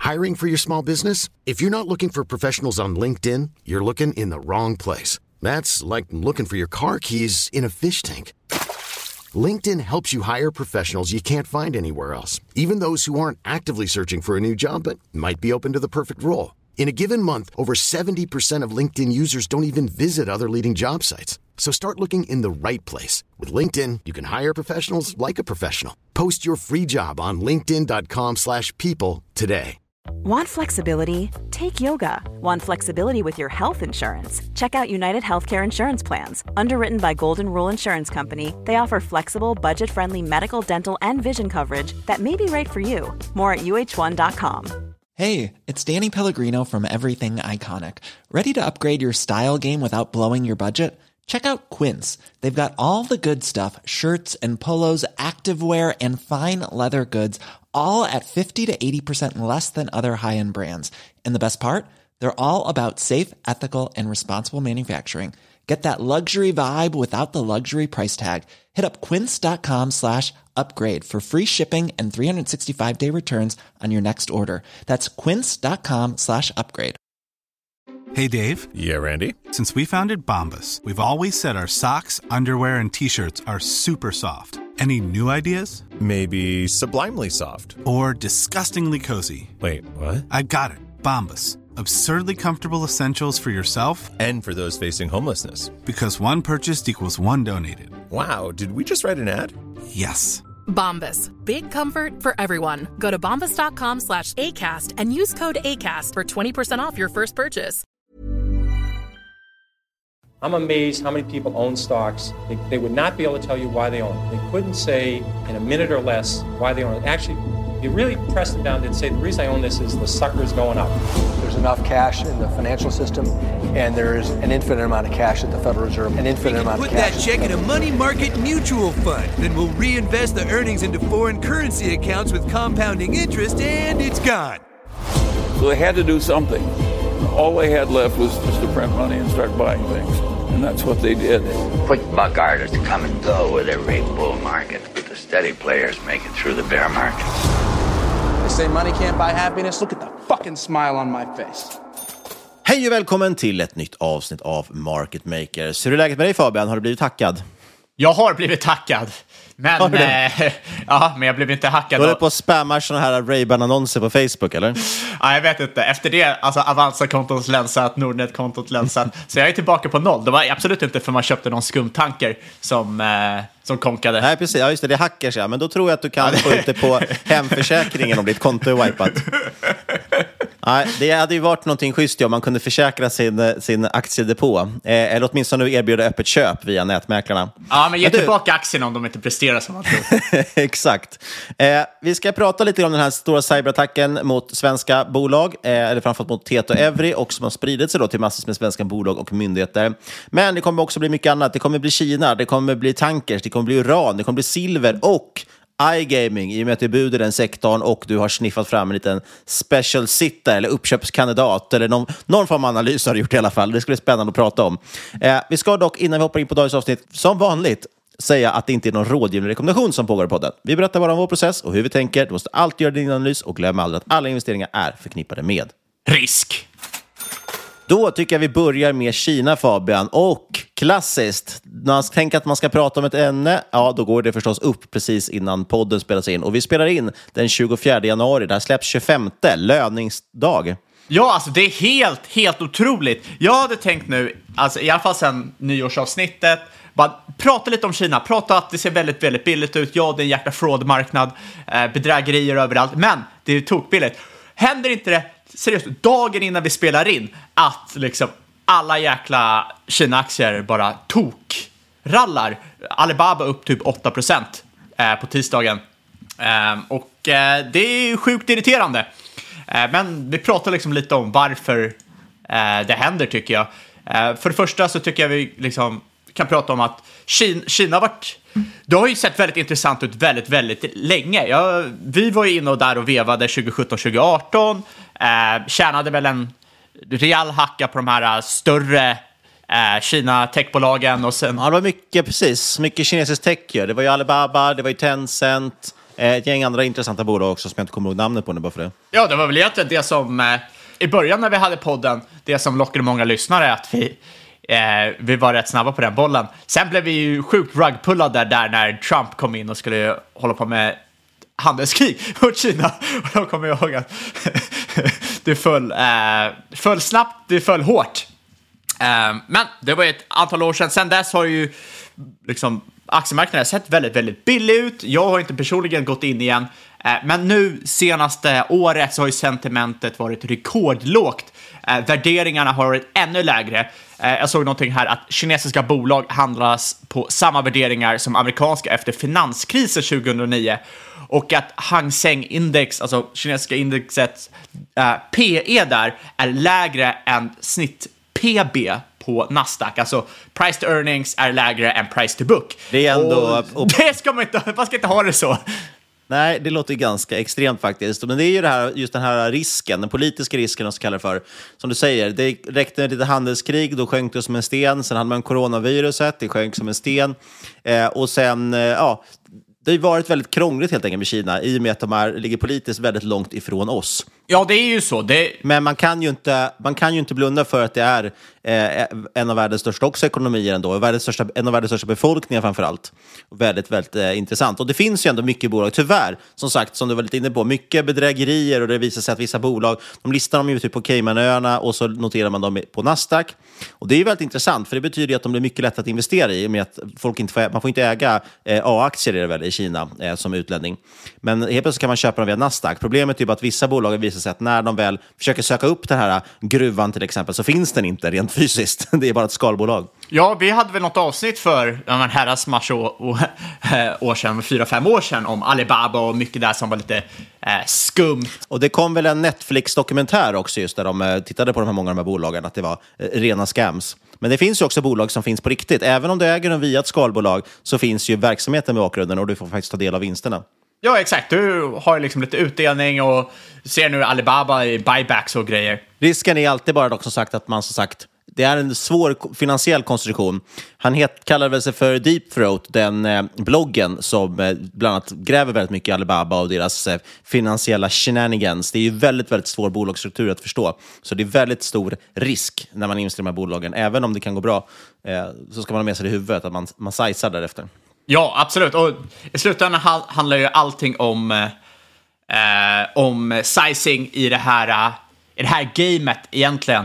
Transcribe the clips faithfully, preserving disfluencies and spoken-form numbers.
Hiring for your small business? If you're not looking for professionals on LinkedIn, you're looking in the wrong place. That's like looking for your car keys in a fish tank. LinkedIn helps you hire professionals you can't find anywhere else, even those who aren't actively searching for a new job but might be open to the perfect role. In a given month, over seventy percent of LinkedIn users don't even visit other leading job sites. So start looking in the right place. With LinkedIn, you can hire professionals like a professional. Post your free job on linkedin dot com slash people today. Want flexibility? Take yoga. Want flexibility with your health insurance? Check out United Healthcare Insurance Plans. Underwritten by Golden Rule Insurance Company, they offer flexible, budget-friendly medical, dental, and vision coverage that may be right for you. More at U H one dot com. Hey, it's Danny Pellegrino from Everything Iconic. Ready to upgrade your style game without blowing your budget? Check out Quince. They've got all the good stuff, shirts and polos, activewear, and fine leather goods, all at fifty to eighty percent less than other high-end brands. And the best part? They're all about safe, ethical, and responsible manufacturing. Get that luxury vibe without the luxury price tag. Hit up quince.com slash upgrade for free shipping and three sixty-five day returns on your next order. That's quince.com slash upgrade. Hey, Dave. Yeah, Randy. Since we founded Bombas, we've always said our socks, underwear, and T-shirts are super soft. Any new ideas? Maybe sublimely soft. Or disgustingly cozy. Wait, what? I got it. Bombas. Absurdly comfortable essentials for yourself and for those facing homelessness. Because one purchased equals one donated. Wow, did we just write an ad? Yes. Bombas. Big comfort for everyone. Go to bombas.com slash ACAST and use code ACAST for twenty percent off your first purchase. I'm amazed how many people own stocks. They, they would not be able to tell you why they own it. They couldn't say in a minute or less why they own it. Actually, you really press them down and say, the reason I own this is the sucker's going up. There's enough cash in the financial system, and there's an infinite amount of cash at the Federal Reserve, an infinite amount of cash. Put that check in a money market mutual fund. Then we'll reinvest the earnings into foreign currency accounts with compounding interest, and it's gone. So they had to do something. All they had left was just to print money and start buying things. And that's what they did. Quick buck artists come and go with every bull market, but the steady players make it through the bear market. They say money can't buy happiness. Look at the fucking smile on my face. Hej och välkommen till ett nytt avsnitt av Market Makers. Hur är läget med dig, Fabian? Har du blivit hackad? Jag har blivit hackad. Men, eh, ja, men jag blev inte hackad. Du håller på att spamma såna här Ray-Ban-annonser på Facebook, eller? Ja, jag vet inte. Efter det, alltså Avanza-kontot länsat, Nordnet-kontot länsat. Så jag är tillbaka på noll. Det var absolut inte för man köpte någon skumtanker som, eh, som konkade. Nej, precis. Ja, just det. Det är hackers, ja. Men då tror jag att du kan få ut det på hemförsäkringen om ditt konto är wipat. Nej, det hade ju varit någonting schysst om man kunde försäkra sin, sin aktiedepå. Eh, eller åtminstone erbjuda öppet köp via nätmäklarna. Ja, men ge men du... tillbaka aktien om de inte presterar som man tror. Exakt. Eh, vi ska prata lite om den här stora cyberattacken mot svenska bolag. Eh, eller framförallt mot Tieto Evry. Och som har spridit sig då till massor med svenska bolag och myndigheter. Men det kommer också bli mycket annat. Det kommer bli Kina, det kommer bli tankers, det kommer bli uran, det kommer bli silver och iGaming, i och med att du buder den sektorn och du har sniffat fram en liten special sitter eller uppköpskandidat eller någon, någon form av analys har du gjort i alla fall. Det skulle bli spännande att prata om. Eh, vi ska dock, innan vi hoppar in på dagens avsnitt, som vanligt säga att det inte är någon rådgivande rekommendation som pågår i podden. Vi berättar bara om vår process och hur vi tänker. Du måste alltid göra din analys och glöm aldrig att alla investeringar är förknippade med risk. Då tycker jag vi börjar med Kina, Fabian. Och klassiskt, när man tänker att man ska prata om ett ämne, ja, då går det förstås upp precis innan podden spelas in. Och vi spelar in den tjugofjärde januari, där släpps tjugofemte, löningsdag. Ja, alltså det är helt, helt otroligt. Jag hade tänkt nu, alltså i alla fall sedan nyårsavsnittet, bara prata lite om Kina. Prata att det ser väldigt, väldigt billigt ut. Ja, det är en jäkla fraudmarknad, eh, bedrägerier överallt. Men det är tokbilligt. Händer inte det, seriöst, dagen innan vi spelar in, att liksom alla jäkla Kina-aktier bara tok rallar. Alibaba upp typ åtta procent eh, på tisdagen. Eh, och eh, det är sjukt irriterande. Eh, men vi pratar liksom lite om varför eh, det händer, tycker jag. Eh, för det första så tycker jag vi liksom kan prata om att Kina, Kina har varit... Det har ju sett väldigt intressant ut väldigt, väldigt länge. Ja, vi var ju inne och där och vevade tjugo sjutton tjugo arton. Eh, tjänade väl en rejäl hacka på de här större eh, Kina-techbolagen. Och sen... Ja, det var mycket, precis. Mycket kinesisk tech. Ja. Det var ju Alibaba, det var ju Tencent. ett gäng andra intressanta bolag också som jag inte kommer ihåg namnet på nu bara för det. Ja, det var väl egentligen det som, eh, i början när vi hade podden, det som lockade många lyssnare, att vi, eh, vi var rätt snabba på den bollen. Sen blev vi ju sjukt rugpullade där när Trump kom in och skulle hålla på med handelskrig mot Kina. Och då kommer jag ihåg att det föll, eh, föll snabbt, det föll hårt. Eh, men det var ett antal år sedan. Sen dess har ju liksom aktiemarknaden sett väldigt, väldigt billig ut. Jag har inte personligen gått in igen. Eh, men nu senaste året så har ju sentimentet varit rekordlågt. Eh, värderingarna har varit ännu lägre. Eh, jag såg någonting här att kinesiska bolag handlas på samma värderingar som amerikanska efter finanskrisen tjugohundranio. Och att Hang Seng-index, alltså kinesiska indexet, eh, P E där är lägre än snitt P B på Nasdaq. Alltså price to earnings är lägre än price to book. Det är ändå... Och och... Det ska man inte, man ska inte ha det så. Nej, det låter ganska extremt faktiskt. Men det är ju det här, just den här risken, den politiska risken som kallar för. Som du säger, det räckte med lite handelskrig, då sjönk det som en sten. Sen hade man coronaviruset, det sjönk som en sten. Eh, och sen, eh, ja... Det har varit väldigt krångligt helt enkelt med Kina i och med att de är, ligger politiskt väldigt långt ifrån oss. Ja, det är ju så. Det... Men man kan ju inte, man kan ju inte blunda för att det är eh, en av världens största också ekonomier ändå. Världens största, en av världens största befolkningar framför allt. Väldigt, väldigt eh, intressant. Och det finns ju ändå mycket bolag, tyvärr, som sagt, som du var lite inne på. Mycket bedrägerier och det visar sig att vissa bolag, de listar dem ju typ på Caymanöarna och så noterar man dem på Nasdaq. Och det är ju väldigt intressant för det betyder ju att de blir mycket lätt att investera i med att folk inte får, man får inte äga eh, A-aktier är det väl i Kina eh, som utlänning. Men helt plötsligt kan man köpa dem via Nasdaq. Problemet är ju bara att vissa bolag visar sig att när de väl försöker söka upp den här gruvan till exempel så finns den inte rent fysiskt. Det är bara ett skalbolag. Ja, vi hade väl något avsnitt för ja, en herrans mars år, år, år sedan, fyra, fem år sedan om Alibaba och mycket där som var lite eh, skumt. Och det kom väl en Netflix-dokumentär också just där de eh, tittade på de här många av de här bolagen att det var eh, rena scams. Men det finns ju också bolag som finns på riktigt. Även om du äger dem via ett skalbolag så finns ju verksamheten med bakgrunden och du får faktiskt ta del av vinsterna. Ja, exakt. Du har liksom lite utdelning och ser nu Alibaba i buybacks och grejer. Risken är alltid bara dock som sagt att man som sagt, det är en svår finansiell konstruktion. Han het, kallar väl sig för Deep Throat, den eh, bloggen som eh, bland annat gräver väldigt mycket i Alibaba och deras eh, finansiella shenanigans. Det är ju väldigt, väldigt svår bolagsstruktur att förstå. Så det är väldigt stor risk när man investerar i de här bolagen. Även om det kan gå bra eh, så ska man ha med sig det i huvudet att man, man sizar därefter. Ja, absolut. Och i slutändan handlar ju allting om, eh, om sizing i det här, i det här gamet egentligen.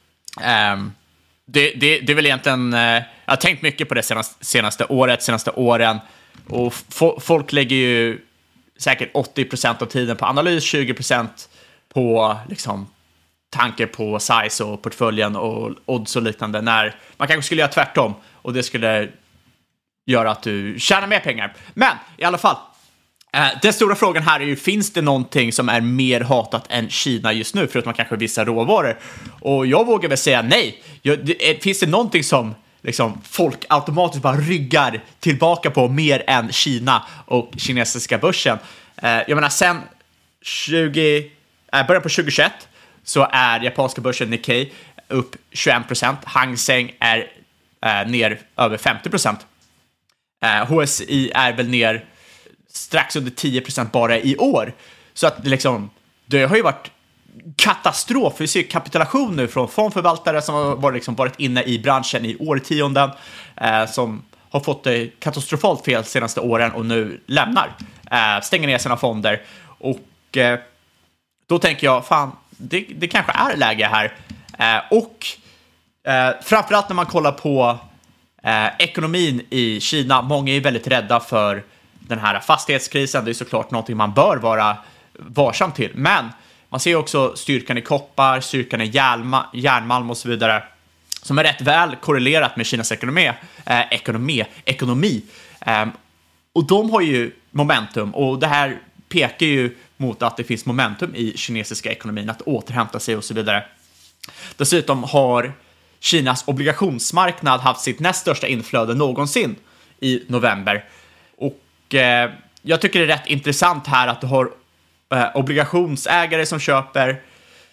Um, det, det, det är väl egentligen uh, jag har tänkt mycket på det senaste, senaste året, senaste åren och fo- folk lägger ju säkert åttio procent av tiden på analys, tjugo procent på liksom tanke på size och portföljen och odds och liknande, när man kanske skulle göra tvärtom och det skulle göra att du tjänar mer pengar. Men i alla fall, Uh, den stora frågan här är ju, finns det någonting som är mer hatat än Kina just nu, förutom kanske vissa råvaror? Och jag vågar väl säga nej. Jag, det, finns det någonting som liksom, folk automatiskt bara ryggar tillbaka på mer än Kina och kinesiska börsen? Uh, jag menar, sen tjugo, uh, början på tjugohundratjugoett så är japanska börsen Nikkei upp tjugoen procent. Hang Seng är uh, ner över femtio procent. Uh, H S I är väl ner strax under tio procent bara i år. Så att liksom, det har ju varit katastrof. Vi ser kapitulation nu från fondförvaltare som har varit, liksom, varit inne i branschen i årtionden, eh, som har fått det katastrofalt fel senaste åren och nu lämnar. Eh, stänger ner sina fonder. Och eh, då tänker jag, fan, det, det kanske är läge här. Eh, och eh, framförallt när man kollar på eh, ekonomin i Kina. Många är väldigt rädda för den här fastighetskrisen. Det är såklart någonting man bör vara varsam till. Men man ser också styrkan i koppar, styrkan i järnma, järnmalm och så vidare, som är rätt väl korrelerat med Kinas ekonomi. Eh, ekonomi, ekonomi. Eh, och de har ju momentum. Och det här pekar ju mot att det finns momentum i kinesiska ekonomin att återhämta sig och så vidare. Dessutom har Kinas obligationsmarknad haft sitt näst största inflöde någonsin i november. Och eh, jag tycker det är rätt intressant här att du har eh, obligationsägare som köper eh,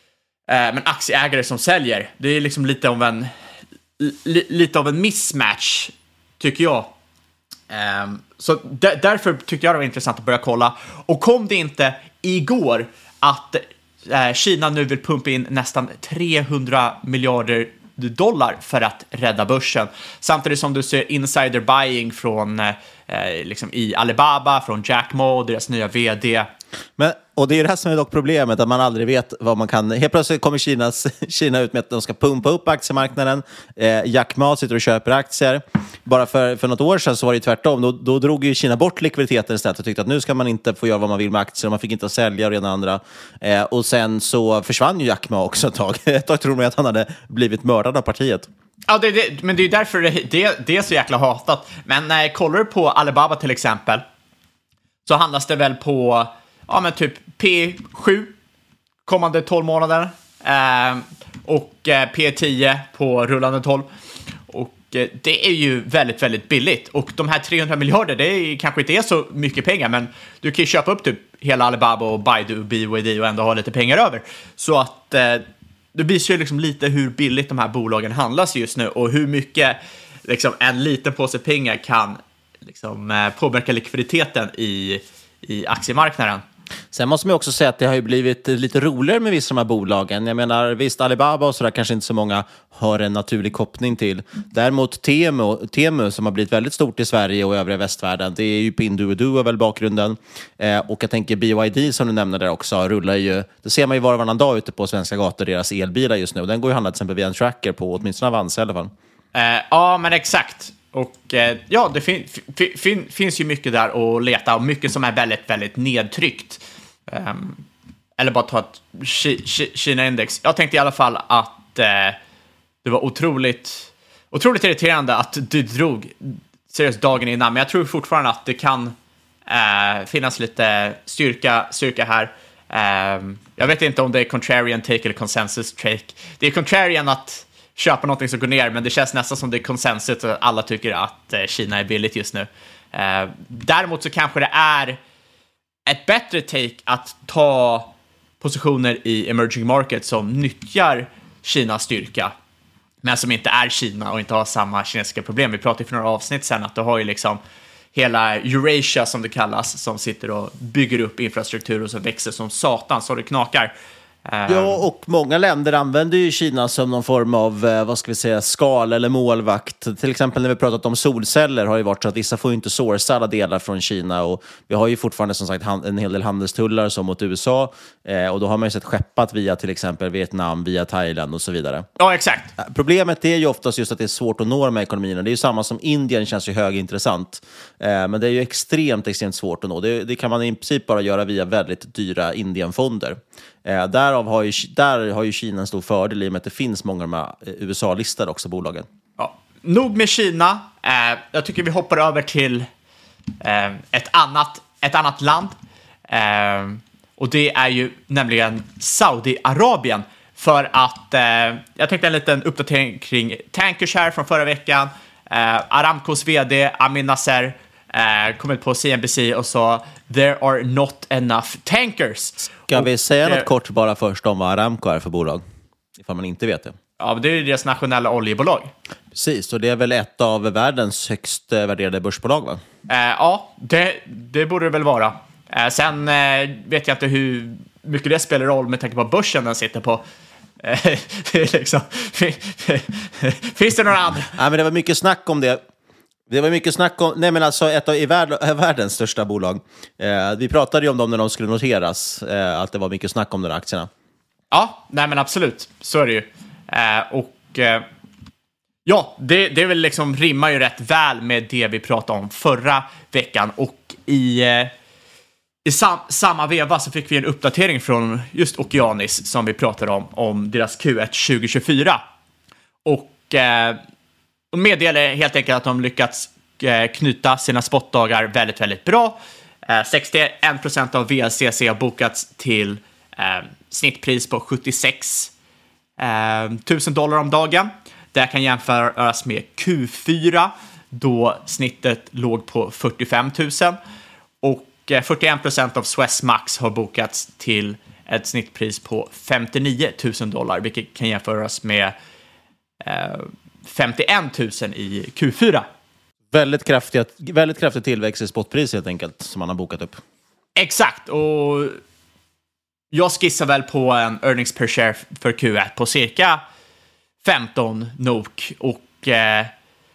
men aktieägare som säljer. Det är liksom lite av en li, lite av en mismatch, tycker jag. Um, så d- därför tyckte jag det var intressant att börja kolla. Och kom det inte igår att uh, Kina nu vill pumpa in nästan trehundra miljarder dollar för att rädda börsen. Samtidigt som du ser insider buying från eh, liksom i Alibaba, från Jack Ma, deras nya vd. Men, och det är det här som är dock problemet, att man aldrig vet vad man kan... Helt plötsligt kommer Kinas, Kina ut med att de ska pumpa upp aktiemarknaden. Eh, Jack Ma sitter och köper aktier. Bara för, för något år sedan så var det tvärtom. Då, då drog ju Kina bort likviditeten istället och tyckte att nu ska man inte få göra vad man vill med aktier. Man fick inte sälja och det ena andra. Eh, och sen så försvann ju Jack Ma också ett tag. Ett tag tror man att han hade blivit mördad av partiet. Ja, det, det, men det är ju därför det, det, det är så jäkla hatat. Men när jag kollar på Alibaba till exempel, så handlas det väl på ja, men typ P sju kommande tolv månader eh, och eh, P tio på rullande tolv. Och eh, det är ju väldigt, väldigt billigt. Och de här trehundra miljarder, det är, kanske inte är så mycket pengar, men du kan ju köpa upp typ hela Alibaba och Baidu och B Y D och ändå ha lite pengar över. Så att eh, det visar ju liksom lite hur billigt de här bolagen handlas just nu och hur mycket liksom, en liten påse pengar kan liksom, eh, påverka likviditeten i, i aktiemarknaden. Sen måste man också säga att det har ju blivit lite roligare med vissa av de här bolagen. Jag menar, visst, Alibaba och sådär kanske inte så många har en naturlig koppling till. Däremot Temu, Temu som har blivit väldigt stort i Sverige och övriga västvärlden, det är ju Pinduoduo väl bakgrunden. Eh, och jag tänker B Y D som du nämnde där också, rullar ju, det ser man ju var och varannan dag ute på svenska gator, deras elbilar just nu. Den går ju att handla till exempel via en tracker på åtminstone Avanza i alla fall. Eh, ja, men exakt. Och eh, ja, det fin- fin- fin- finns ju mycket där att leta och mycket som är väldigt, väldigt nedtryckt. Um, eller bara ta ett Ki- Ki- Kina-index. Jag tänkte i alla fall att eh, det var otroligt, otroligt irriterande att du drog seriöst dagen innan. Men jag tror fortfarande att det kan eh, finnas lite styrka, styrka här. Um, jag vet inte om det är contrarian take eller consensus take. Det är contrarian att köpa någonting som går ner, men det känns nästan som det är konsensus att alla tycker att eh, Kina är billigt just nu. Eh, däremot så kanske det är ett bättre take att ta positioner i emerging markets som nyttjar Kinas styrka, men som inte är Kina och inte har samma kinesiska problem. Vi pratade för några avsnitt sen att du har ju liksom hela Eurasia som det kallas, som sitter och bygger upp infrastruktur och så växer som satan så det knakar. Ja, och många länder använder ju Kina som någon form av, vad ska vi säga, skal eller målvakt. Till exempel när vi pratat om solceller har det varit så att vissa får ju inte sourca alla delar från Kina, och vi har ju fortfarande som sagt en hel del handelstullar som mot U S A, och då har man ju sett skeppat via till exempel Vietnam, via Thailand och så vidare. Ja, exakt. Problemet är ju oftast just att det är svårt att nå de här ekonomierna. Det är ju samma som Indien, känns ju högintressant, men det är ju extremt, extremt svårt att nå. Det, det kan man i princip bara göra via väldigt dyra Indienfonder. Eh, därav har ju, där har ju Kina en stor fördel i och med att det finns många av de här U S A-listade också bolagen. Ja, nog med Kina. Eh, jag tycker vi hoppar över till eh, ett, annat, ett annat land. Eh, och det är ju nämligen Saudiarabien. För att eh, jag tänkte en liten uppdatering kring tankers här från förra veckan. Eh, Aramcos vd Amin Nasser eh, kom ut på C N B C och sa "There are not enough tankers." Ska vi säga och, något kort bara först om vad Aramco är för bolag? Ifall man inte vet det. Ja, det är ju deras nationella oljebolag. Precis, och det är väl ett av världens högst värderade börsbolag, va? Eh, ja, det, det borde det väl vara. Eh, sen eh, vet jag inte hur mycket det spelar roll med tanke på börsen den sitter på. Eh, det är liksom, finns det några andra? Ja, men det var mycket snack om det. Det var mycket snack om, nej men alltså ett av i värld, världens största bolag. Eh, vi pratade ju om dem när de skulle noteras, eh, att det var mycket snack om de här aktierna. Ja, nej men absolut, så är det ju. Eh, och eh, ja, det, det är väl liksom rimmar ju rätt väl med det vi pratade om förra veckan. Och i, eh, i sam, samma veva så fick vi en uppdatering från just Okeanis som vi pratade om, om deras Q ett tjugo tjugofyra. Och eh, Och meddelar helt enkelt att de lyckats knyta sina spotdagar väldigt, väldigt bra. sextioen procent av V L C C har bokats till eh, snittpris på sjuttiosex tusen dollar om dagen. Det kan jämföras med Q fyra då snittet låg på fyrtiofem tusen. Och eh, fyrtioen procent av Swessmax har bokats till ett snittpris på femtionio tusen dollar, vilket kan jämföras med eh, femtioen tusen i Q fyra. Väldigt kraftig, väldigt kraftig tillväxt i spotpris helt enkelt, som man har bokat upp. Exakt, och jag skissar väl på en earnings per share för Q ett på cirka femton nok, och eh,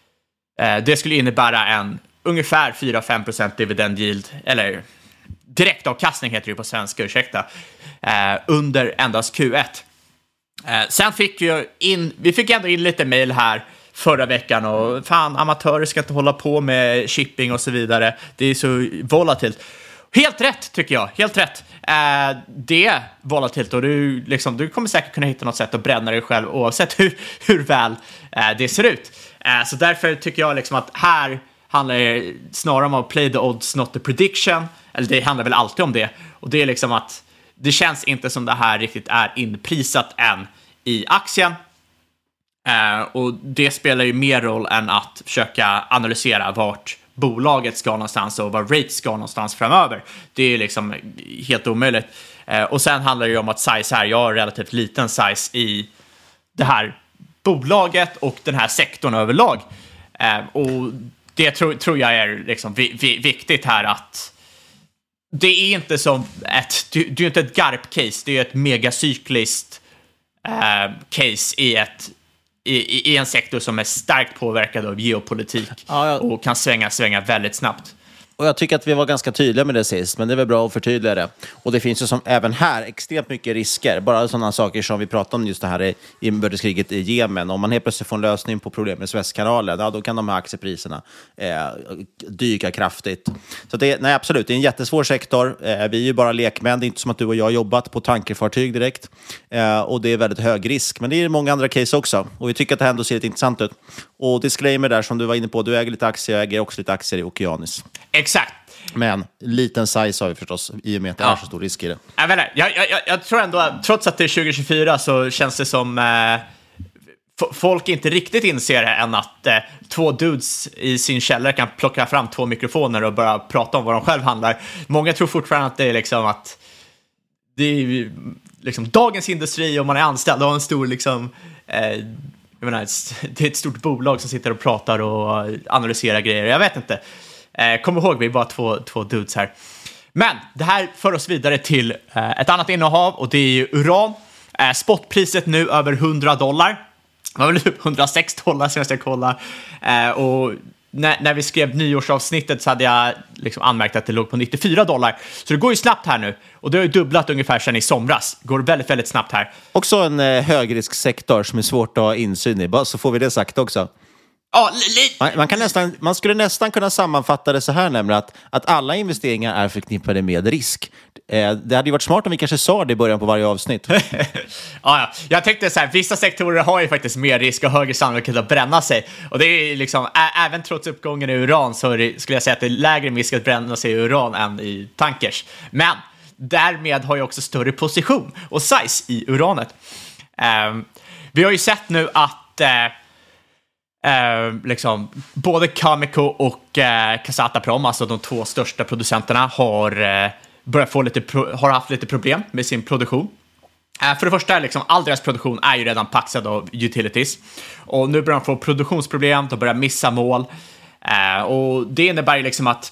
det skulle innebära en ungefär fyra till fem procent dividend yield, eller direktavkastning heter det på svenska, ursäkta, eh, under endast Q ett. Eh, sen fick vi in, vi fick ändå in lite mejl här förra veckan, och fan, amatörer ska inte hålla på med shipping och så vidare. Det är så volatilt. Helt rätt, tycker jag. Helt rätt. Eh, det är volatilt, och du, liksom, du kommer säkert kunna hitta något sätt att bränna dig själv oavsett hur, hur väl eh, det ser ut. Eh, så därför tycker jag liksom att här handlar det snarare om att play the odds, not the prediction. Eller det handlar väl alltid om det. Och det är liksom att det känns inte som det här riktigt är inprisat än i aktien. Uh, och det spelar ju mer roll än att försöka analysera vart bolaget ska någonstans och var rates ska någonstans framöver. Det är liksom helt omöjligt. Uh, och sen handlar det ju om att size här, jag har relativt liten size i det här bolaget och den här sektorn överlag. Uh, och det tror, tror jag är liksom vi, vi, viktigt här, att det är inte som ett, det, det är inte ett G A R P-case, det är ett megacykliskt uh, case i ett I, i en sektor som är starkt påverkad av geopolitik, ja, ja. och kan svänga, svänga väldigt snabbt. Och jag tycker att vi var ganska tydliga med det sist, men det är väl bra att förtydliga det. Och det finns ju som även här extremt mycket risker. Bara sådana saker som vi pratade om just det här i inbördeskriget i Jemen. Om man helt plötsligt får en lösning på problemet med Suezkanalen, ja, då kan de här aktiepriserna eh, dyka kraftigt. Så det, nej, absolut, det är en jättesvår sektor. Eh, vi är ju bara lekmän, det är inte som att du och jag har jobbat på tankerfartyg direkt. Eh, och det är väldigt hög risk, men det är många andra case också. Och vi tycker att det ändå ser lite intressant ut. Och disclaimer där som du var inne på, du äger lite aktier, jag äger också lite aktier i Okeanis. Exakt. Men liten size har vi förstås, i och med att det ja. är så stor risk i det. Jag, vet inte, jag, jag, jag tror ändå att trots att det är tjugo tjugofyra så känns det som eh, f- folk inte riktigt inser det än att eh, två dudes i sin källare kan plocka fram två mikrofoner och börja prata om vad de själv handlar. Många tror fortfarande att det är liksom att det är liksom dagens industri, om man är anställd och har en stor liksom eh, jag menar, det är ett stort bolag som sitter och pratar och analyserar grejer. Jag vet inte. Eh, kom ihåg, vi är bara två, två dudes här. Men det här för oss vidare till eh, ett annat innehav, och det är ju uran. Eh, spotpriset nu över hundra dollar. Det var väl typ hundrasex dollar som jag ska kolla. Eh, och när, när vi skrev nyårsavsnittet så hade jag liksom anmärkt att det låg på nittiofyra dollar. Så det går ju snabbt här nu. Och det har ju dubblat ungefär sedan i somras. Det går väldigt, väldigt snabbt här. Också en eh, högrisksektor som är svårt att ha insyn i. Så får vi det sagt också. Ja, li- man, man, kan nästan, man skulle nästan kunna sammanfatta det så här, nämligen att, att alla investeringar är förknippade med risk. Eh, det hade ju varit smart om vi kanske sa det i början på varje avsnitt. ja, ja, jag tänkte så här, vissa sektorer har ju faktiskt mer risk och högre sannolikhet att bränna sig. Och det är liksom, ä- även trots uppgången i uran så är det, skulle jag säga att det är lägre risk att bränna sig i uran än i tankers. Men därmed har jag också större position och size i uranet. Um, vi har ju sett nu att uh, Uh, liksom, både Cameco och uh, Kazatomprom, alltså de två största producenterna, har, uh, börjat få lite pro- har haft lite problem med sin produktion. Uh, för det första, liksom, all deras produktion är ju redan paxad av utilities. Och nu börjar de få produktionsproblem, de börjar missa mål. Uh, och det innebär ju liksom att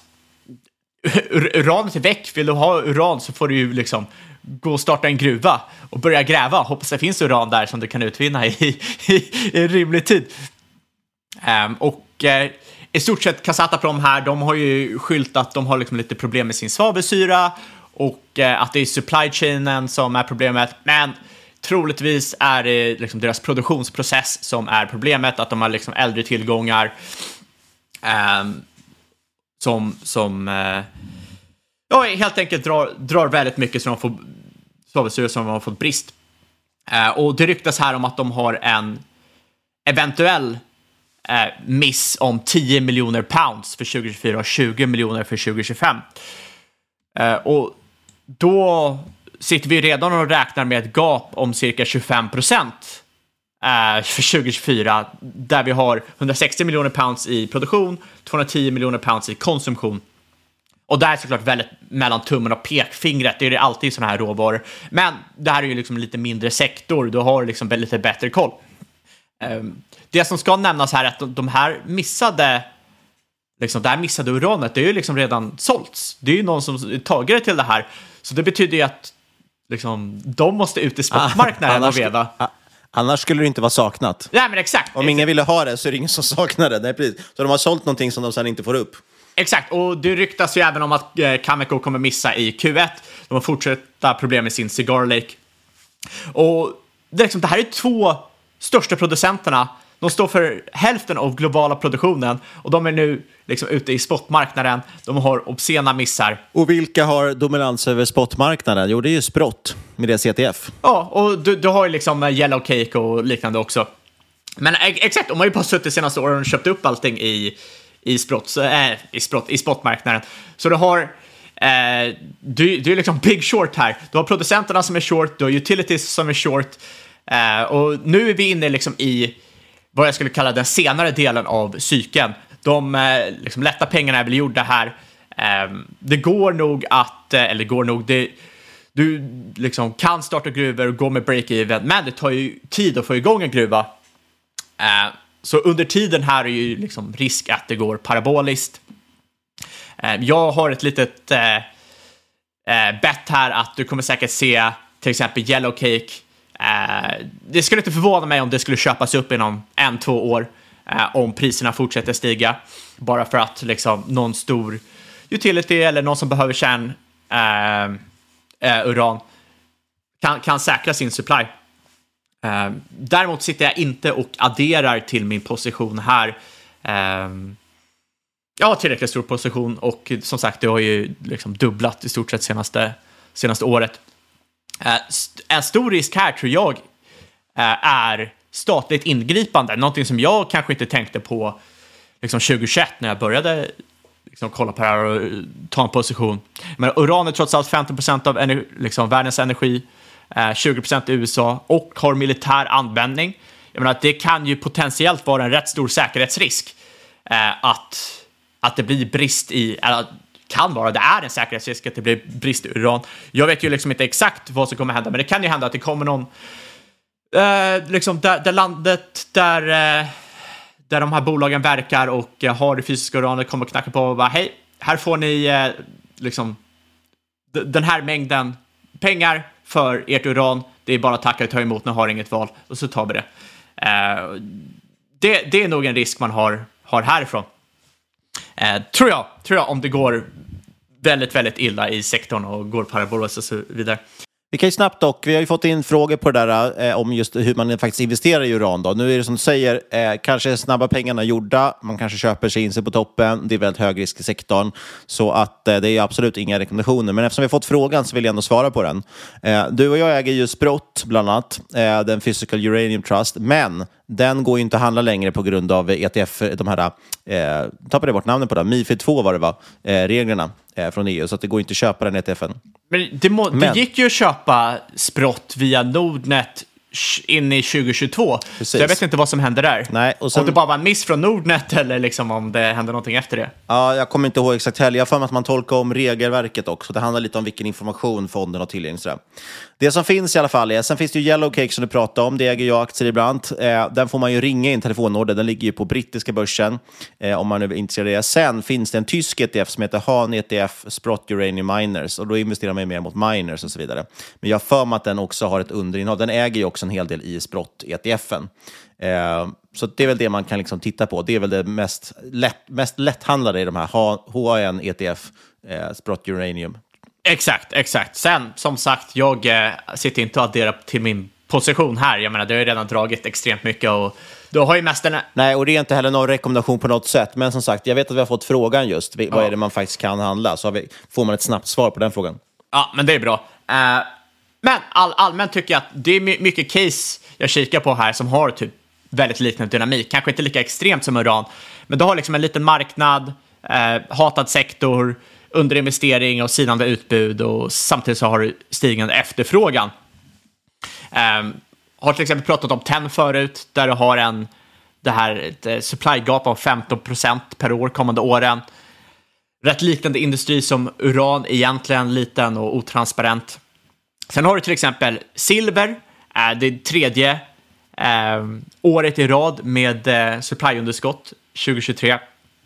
ur- uranet är väck. Vill du ha uran så får du ju liksom gå och starta en gruva och börja gräva. Hoppas det finns uran där som du kan utvinna i, i, i en rimlig tid. Um, och uh, i stort sett Kazatomprom här, de har ju skyltat att de har liksom lite problem med sin svavelsyra och uh, att det är supply chainen som är problemet, men troligtvis är det liksom deras produktionsprocess som är problemet, att de har liksom äldre tillgångar um, som, som uh, ja, helt enkelt drar, drar väldigt mycket så de får svavelsyra som de har fått brist. Uh, och det ryktas här om att de har en eventuell Uh, miss om tio miljoner pounds för tjugo tjugofyra och tjugo miljoner för tjugo tjugofem. Uh, och då sitter vi redan och räknar med ett gap om cirka tjugofem procent uh, för tjugo tjugofyra, där vi har hundrasextio miljoner pounds i produktion, tvåhundratio miljoner pounds i konsumtion. Och det är såklart väldigt mellan tummen och pekfingret. Det är det alltid i sådana här råvaror. Men det här är ju liksom lite mindre sektor. Du har liksom lite bättre koll. Um, det som ska nämnas här är att de här missade liksom, det här missade uranet, det är ju liksom redan sålts. Det är ju någon som tagit det till det här. Så det betyder ju att liksom, de måste ut i spotmarknaden ah, och veva. Ah, annars skulle det inte vara saknat. Nej, men exakt. Om ingen ville ha det så är det ingen som saknar det. Nej, precis. Så de har sålt någonting som de sedan inte får upp. Exakt, och det ryktas ju även om att eh, Cameco kommer missa i Q ett. De har fortsatta problem med sin Cigar Lake. Och det, är liksom, det här är två största producenterna. De står för hälften av globala produktionen och de är nu liksom ute i spotmarknaden. De har obscena missar. Och vilka har dominans över spotmarknaden? Jo, det är ju Sprott med det C T F. Ja, och du, du har ju liksom Yellow Cake och liknande också. Men exakt, de har ju bara suttit de senaste åren och köpt upp allting i, i, sprott, äh, i, sprott, i spotmarknaden. Så du har eh, du, du är liksom big short här. Du har producenterna som är short, du har utilities som är short. Eh, och nu är vi inne liksom i vad jag skulle kalla den senare delen av cykeln. De eh, liksom, lätta pengarna är väl gjorda här. Eh, det går nog att, eh, eller går nog, det, du liksom kan starta gruvor och gå med break-even, men det tar ju tid att få igång en gruva. Eh, så under tiden här är ju liksom risk att det går paraboliskt. Eh, jag har ett litet eh, eh, bett här att du kommer säkert se till exempel Yellow Cake. Eh, det skulle inte förvåna mig om det skulle köpas upp inom en, två år eh, om priserna fortsätter stiga. Bara för att liksom, någon stor utility eller någon som behöver kärn eh, eh, uran kan, kan säkra sin supply. Eh, däremot sitter jag inte och adderar till min position här. Eh, jag har tillräckligt stor position och som sagt, det har ju liksom dubblat i stort sett senaste, senaste året. Uh, en stor risk här tror jag uh, är statligt ingripande. Någonting som jag kanske inte tänkte på liksom tjugohundratjugoett när jag började liksom, kolla på det här och ta en position. Men uran är trots allt femtio procent av ener- liksom, världens energi, uh, tjugo procent i U S A och har militär användning. Jag menar att det kan ju potentiellt vara en rätt stor säkerhetsrisk uh, att, att det blir brist i... Eller, kan vara, det är en säkerhetsrisk att det blir brist i uran. Jag vet ju liksom inte exakt vad som kommer hända, men det kan ju hända att det kommer någon eh, liksom där, där landet där, eh, där de här bolagen verkar och eh, har det fysiska uranet kommer knacka på och bara, hej, här får ni eh, liksom d- den här mängden pengar för ert uran, det är bara att tacka och ta emot, ni har inget val, och så tar vi det. Eh, det, det är nog en risk man har, har härifrån. Eh, tror jag, tror jag, om det går väldigt, väldigt illa i sektorn och går paraboliskt och så vidare. Vi kan ju snabbt dock, vi har ju fått in frågor på det där eh, om just hur man faktiskt investerar i uran då. Nu är det som du säger, eh, kanske snabba pengarna gjorda, man kanske köper sig in sig på toppen, det är väldigt hög risk i sektorn, så att eh, det är absolut inga rekommendationer. Men eftersom vi har fått frågan så vill jag ändå svara på den. Eh, du och jag äger ju Sprott bland annat, eh, den Physical Uranium Trust, men den går ju inte att handla längre på grund av E T F, de här, eh, tappade bort namnet på det, MiFID två var det va, eh, reglerna eh, från E U, så att det går inte att köpa den E T F:en. Men det, må, Men det gick ju att köpa Sprott via Nordnet in i tjugo tjugotvå. Precis. Så jag vet inte vad som hände där. Nej, och sen, om det bara var en miss från Nordnet eller liksom om det hände någonting efter det. Ja, jag kommer inte ihåg exakt heller. Jag har för mig att man tolkar om regelverket också. Det handlar lite om vilken information fonden har tillgänglig. Det som finns i alla fall är, sen finns det ju Yellow Cake som du pratade om, det äger jag aktier ibland. Eh, den får man ju ringa in telefonorder, den ligger ju på brittiska börsen eh, om man nu är intresserad av det. Sen finns det en tysk E T F som heter Han E T F, Sprott Uranium Miners, och då investerar man ju mer mot miners och så vidare. Men jag för mig att den också har ett underinnehav, den äger ju också en hel del i Sprott E T F:en. Eh, så det är väl det man kan liksom titta på, det är väl det mest, lätt, mest lätthandlade i de här H A N E T F, eh, Sprott Uranium. Exakt, exakt. Sen, som sagt, jag eh, sitter inte och adderar till min position här. Jag menar, det har ju redan dragit extremt mycket och då har ju mest den... Nej, och det är inte heller någon rekommendation på något sätt. Men som sagt, jag vet att vi har fått frågan just. Vad ja. är det man faktiskt kan handla? Så vi, får man ett snabbt svar på den frågan. Ja, men det är bra. Uh, men all, allmänt tycker jag att det är mycket case jag kikar på här som har typ väldigt liknande dynamik. Kanske inte lika extremt som uran. Men du har liksom en liten marknad, uh, hatad sektor, underinvestering och sidande utbud och samtidigt så har du stigande efterfrågan. Um, har till exempel pratat om T E N förut där du har en det här ett supply gap av femton procent per år kommande åren. Rätt liknande industri som uran, egentligen liten och otransparent. Sen har du till exempel silver, uh, det tredje uh, året i rad med uh, supplyunderskott tjugo tjugotre.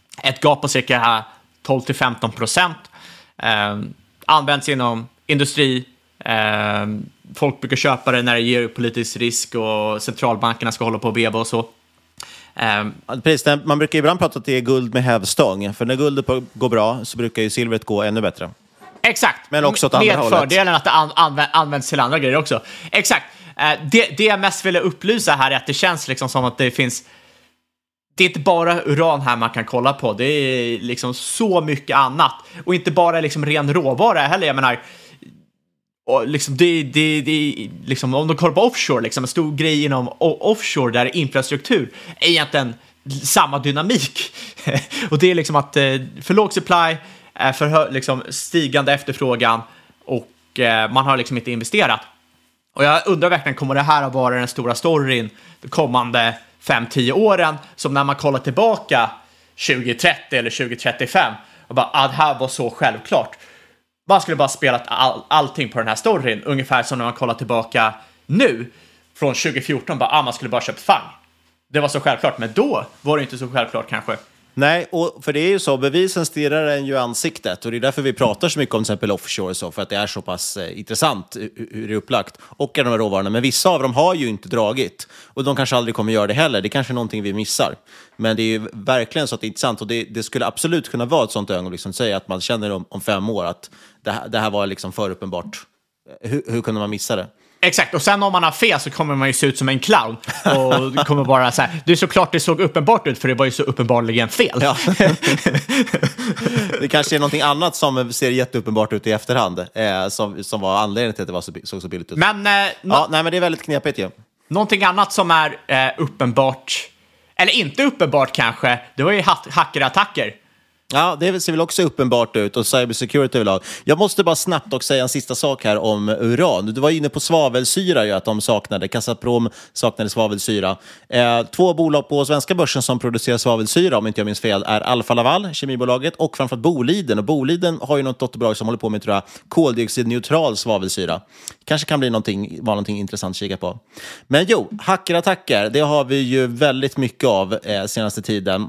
ett gap på cirka tolv till femton procent. Eh, används inom industri. Eh, folk brukar köpa det när det ger politisk risk och centralbankerna ska hålla på och veva och så. Um, Precis, man brukar ibland prata att det är guld med hävstång. För när guldet går bra så brukar ju silvret gå ännu bättre. Exakt. Men också åt andra med hållet. fördelen att det an- anv- används till andra grejer också. Exakt. Uh, det, det jag mest vill upplysa här är att det känns liksom som att det finns... Det är inte bara uran här man kan kolla på. Det är liksom så mycket annat. Och inte bara liksom ren råvara heller. Jag menar... Och liksom det, det, det, liksom, om de kollar på offshore, liksom, en stor grej inom offshore där infrastruktur är egentligen samma dynamik. Och det är liksom att för låg supply, för hö, liksom, stigande efterfrågan och eh, man har liksom inte investerat. Och jag undrar verkligen, kommer det här att vara den stora storyn de kommande fem till tio åren, som när man kollar tillbaka tjugo trettio eller tjugo trettiofem och bara, ah, det här var så självklart. Man skulle bara spelat all, allting på den här storyn. Ungefär som när man kollar tillbaka nu. Från tjugo fjorton. Bara, ah, man skulle bara köpt fang. Det var så självklart. Men då var det inte så självklart kanske. Nej, och för det är ju så. Bevisen stirrar en ju ansiktet. Och det är därför vi pratar så mycket om till exempel offshore. Så, för att det är så pass eh, intressant hur det är upplagt. Och de här råvarorna. Men vissa av dem har ju inte dragit. Och de kanske aldrig kommer göra det heller. Det är kanske är någonting vi missar. Men det är ju verkligen så att det är intressant. Och det, det skulle absolut kunna vara ett sånt ögonblick som säger att man känner om, om fem år att det här, det här var liksom för uppenbart. Hur, hur kunde man missa det? Exakt, och sen om man har fel så kommer man ju se ut som en clown. Och det kommer bara så här, det är såklart det såg uppenbart ut för det var ju så uppenbarligen fel. Ja. Det kanske är någonting annat som ser jätteuppenbart ut i efterhand. Eh, som, som var anledningen till att det var så, såg så billigt ut. Men, eh, ja, no- nej, men det är väldigt knepigt ju. Ja. Någonting annat som är eh, uppenbart, eller inte uppenbart kanske, det var ju ha- hackerattacker. Ja, det ser väl också uppenbart ut och cybersecurity överlag. Jag måste bara snabbt också säga en sista sak här om uran. Du var inne på svavelsyra, ju, att de saknade. Gazprom saknade svavelsyra. Eh, två bolag på svenska börsen som producerar svavelsyra, om inte jag minns fel, är Alfa Laval, kemibolaget, och framförallt Boliden. Och Boliden har ju något dotterbolag som håller på med, tror jag, koldioxidneutral svavelsyra. Kanske kan bli någonting, vara någonting intressant att kika på. Men jo, hackerattacker, det har vi ju väldigt mycket av eh, senaste tiden.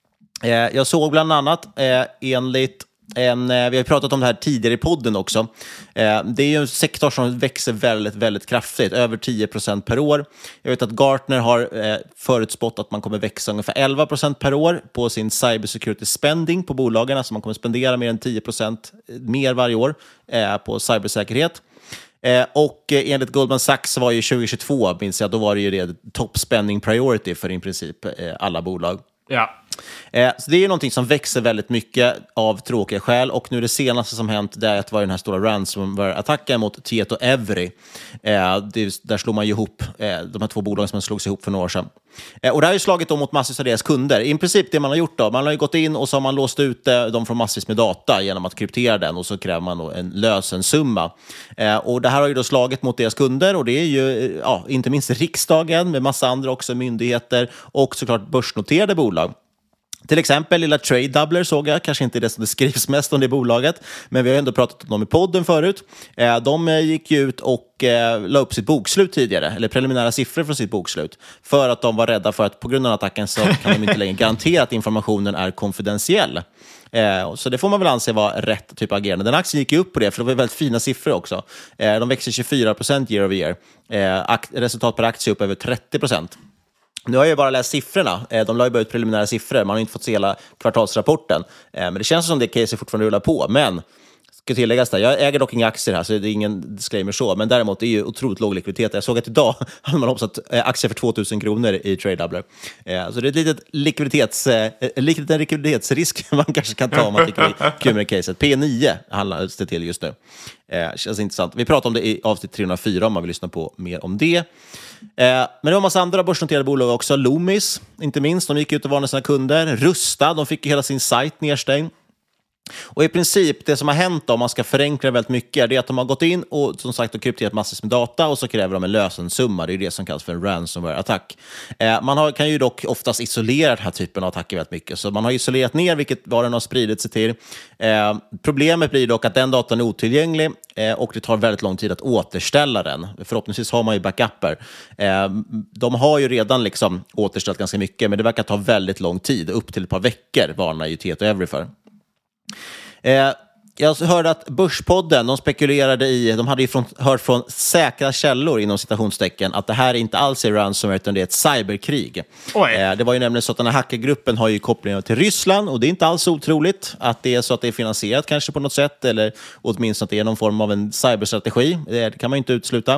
Jag såg bland annat eh, enligt en, eh, vi har pratat om det här tidigare i podden också. Eh, det är ju en sektor som växer väldigt, väldigt kraftigt, över tio procent per år. Jag vet att Gartner har eh, förutspått att man kommer växa ungefär elva procent per år på sin cybersecurity spending på bolagen. Alltså man kommer spendera mer än tio procent mer varje år eh, på cybersäkerhet. Eh, och eh, enligt Goldman Sachs så var ju tjugo tjugotvå, minns jag, då var det ju det top spending priority för i princip eh, alla bolag. Ja. Eh, så det är ju någonting som växer väldigt mycket av tråkiga skäl, och nu det senaste som hänt det är att det var den här stora ransomware-attacken mot Tietoevry. Eh, det, där slog man ju ihop eh, de här två bolagen som slogs ihop för några år sedan. Eh, och det har ju slagit om mot massvis av deras kunder. I princip det man har gjort då, man har ju gått in och så har man låst ut eh, dem från massvis med data genom att kryptera den, och så kräver man då en lösensumma. Eh, och det här har ju då slagit mot deras kunder, och det är ju ja, inte minst riksdagen med massa andra också, myndigheter och såklart börsnoterade bolag. Till exempel lilla Trade Doubler såg jag, kanske inte det som det skrivs mest om det bolaget, men vi har ändå pratat om dem i podden förut. Eh, de gick ut och eh, la upp sitt bokslut tidigare, eller preliminära siffror från sitt bokslut, för att de var rädda för att på grund av attacken så kan de inte längre garantera att informationen är konfidentiell. Eh, så det får man väl anse vara rätt typ av agerande. Den aktien gick ju upp på det, för det var väldigt fina siffror också. Eh, de växer tjugofyra procent year over year. Eh, akt- resultat per aktie upp över trettio procent. Nu har jag ju bara läst siffrorna. De la ju bara ut preliminära siffror. Man har inte fått se hela kvartalsrapporten. Men det känns som det case fortfarande rullar på. Men, ska tilläggas där, jag äger dock inga aktier här, så det är ingen disclaimer så. Men däremot är det ju otroligt låg likviditet. Jag såg att idag hade man hoppsat aktier för tvåtusen kronor i Trade Doubler. Så det är ett litet likviditets, en liten likviditetsrisk man kanske kan ta om man tycker det är kul med caset. P nio handlar det till just nu. Känns intressant. Vi pratar om det i avsnitt trehundrafyra om man vill lyssna på mer om det. Men det var en massa andra börsnoterade bolag också. Loomis, inte minst, de gick ut och varnade sina kunder. Rusta, de fick ju hela sin sajt nedstängd. Och i princip, det som har hänt då, om man ska förenkla väldigt mycket, det är att de har gått in och som sagt och krypterat massor med data och så kräver de en lösensumma. Det är det som kallas för en ransomware-attack. Eh, man har, kan ju dock oftast isolera den här typen av attacker väldigt mycket. Så man har isolerat ner vilket var den har spridit sig till. Eh, problemet blir dock att den datan är otillgänglig eh, och det tar väldigt lång tid att återställa den. Förhoppningsvis har man ju backuper. Eh, de har ju redan liksom återställt ganska mycket, men det verkar ta väldigt lång tid. Upp till ett par veckor varnar ju Tieto Every för. Eh, jag hörde att Börspodden, de spekulerade i, de hade ju från, hört från säkra källor inom citationstecken att det här inte alls är ransomware utan det är ett cyberkrig. Eh, det var ju nämligen så att den här hackergruppen har ju kopplingar till Ryssland och det är inte alls otroligt att det är så att det är finansierat kanske på något sätt eller åtminstone att det är någon form av en cyberstrategi. Det kan man ju inte utsluta.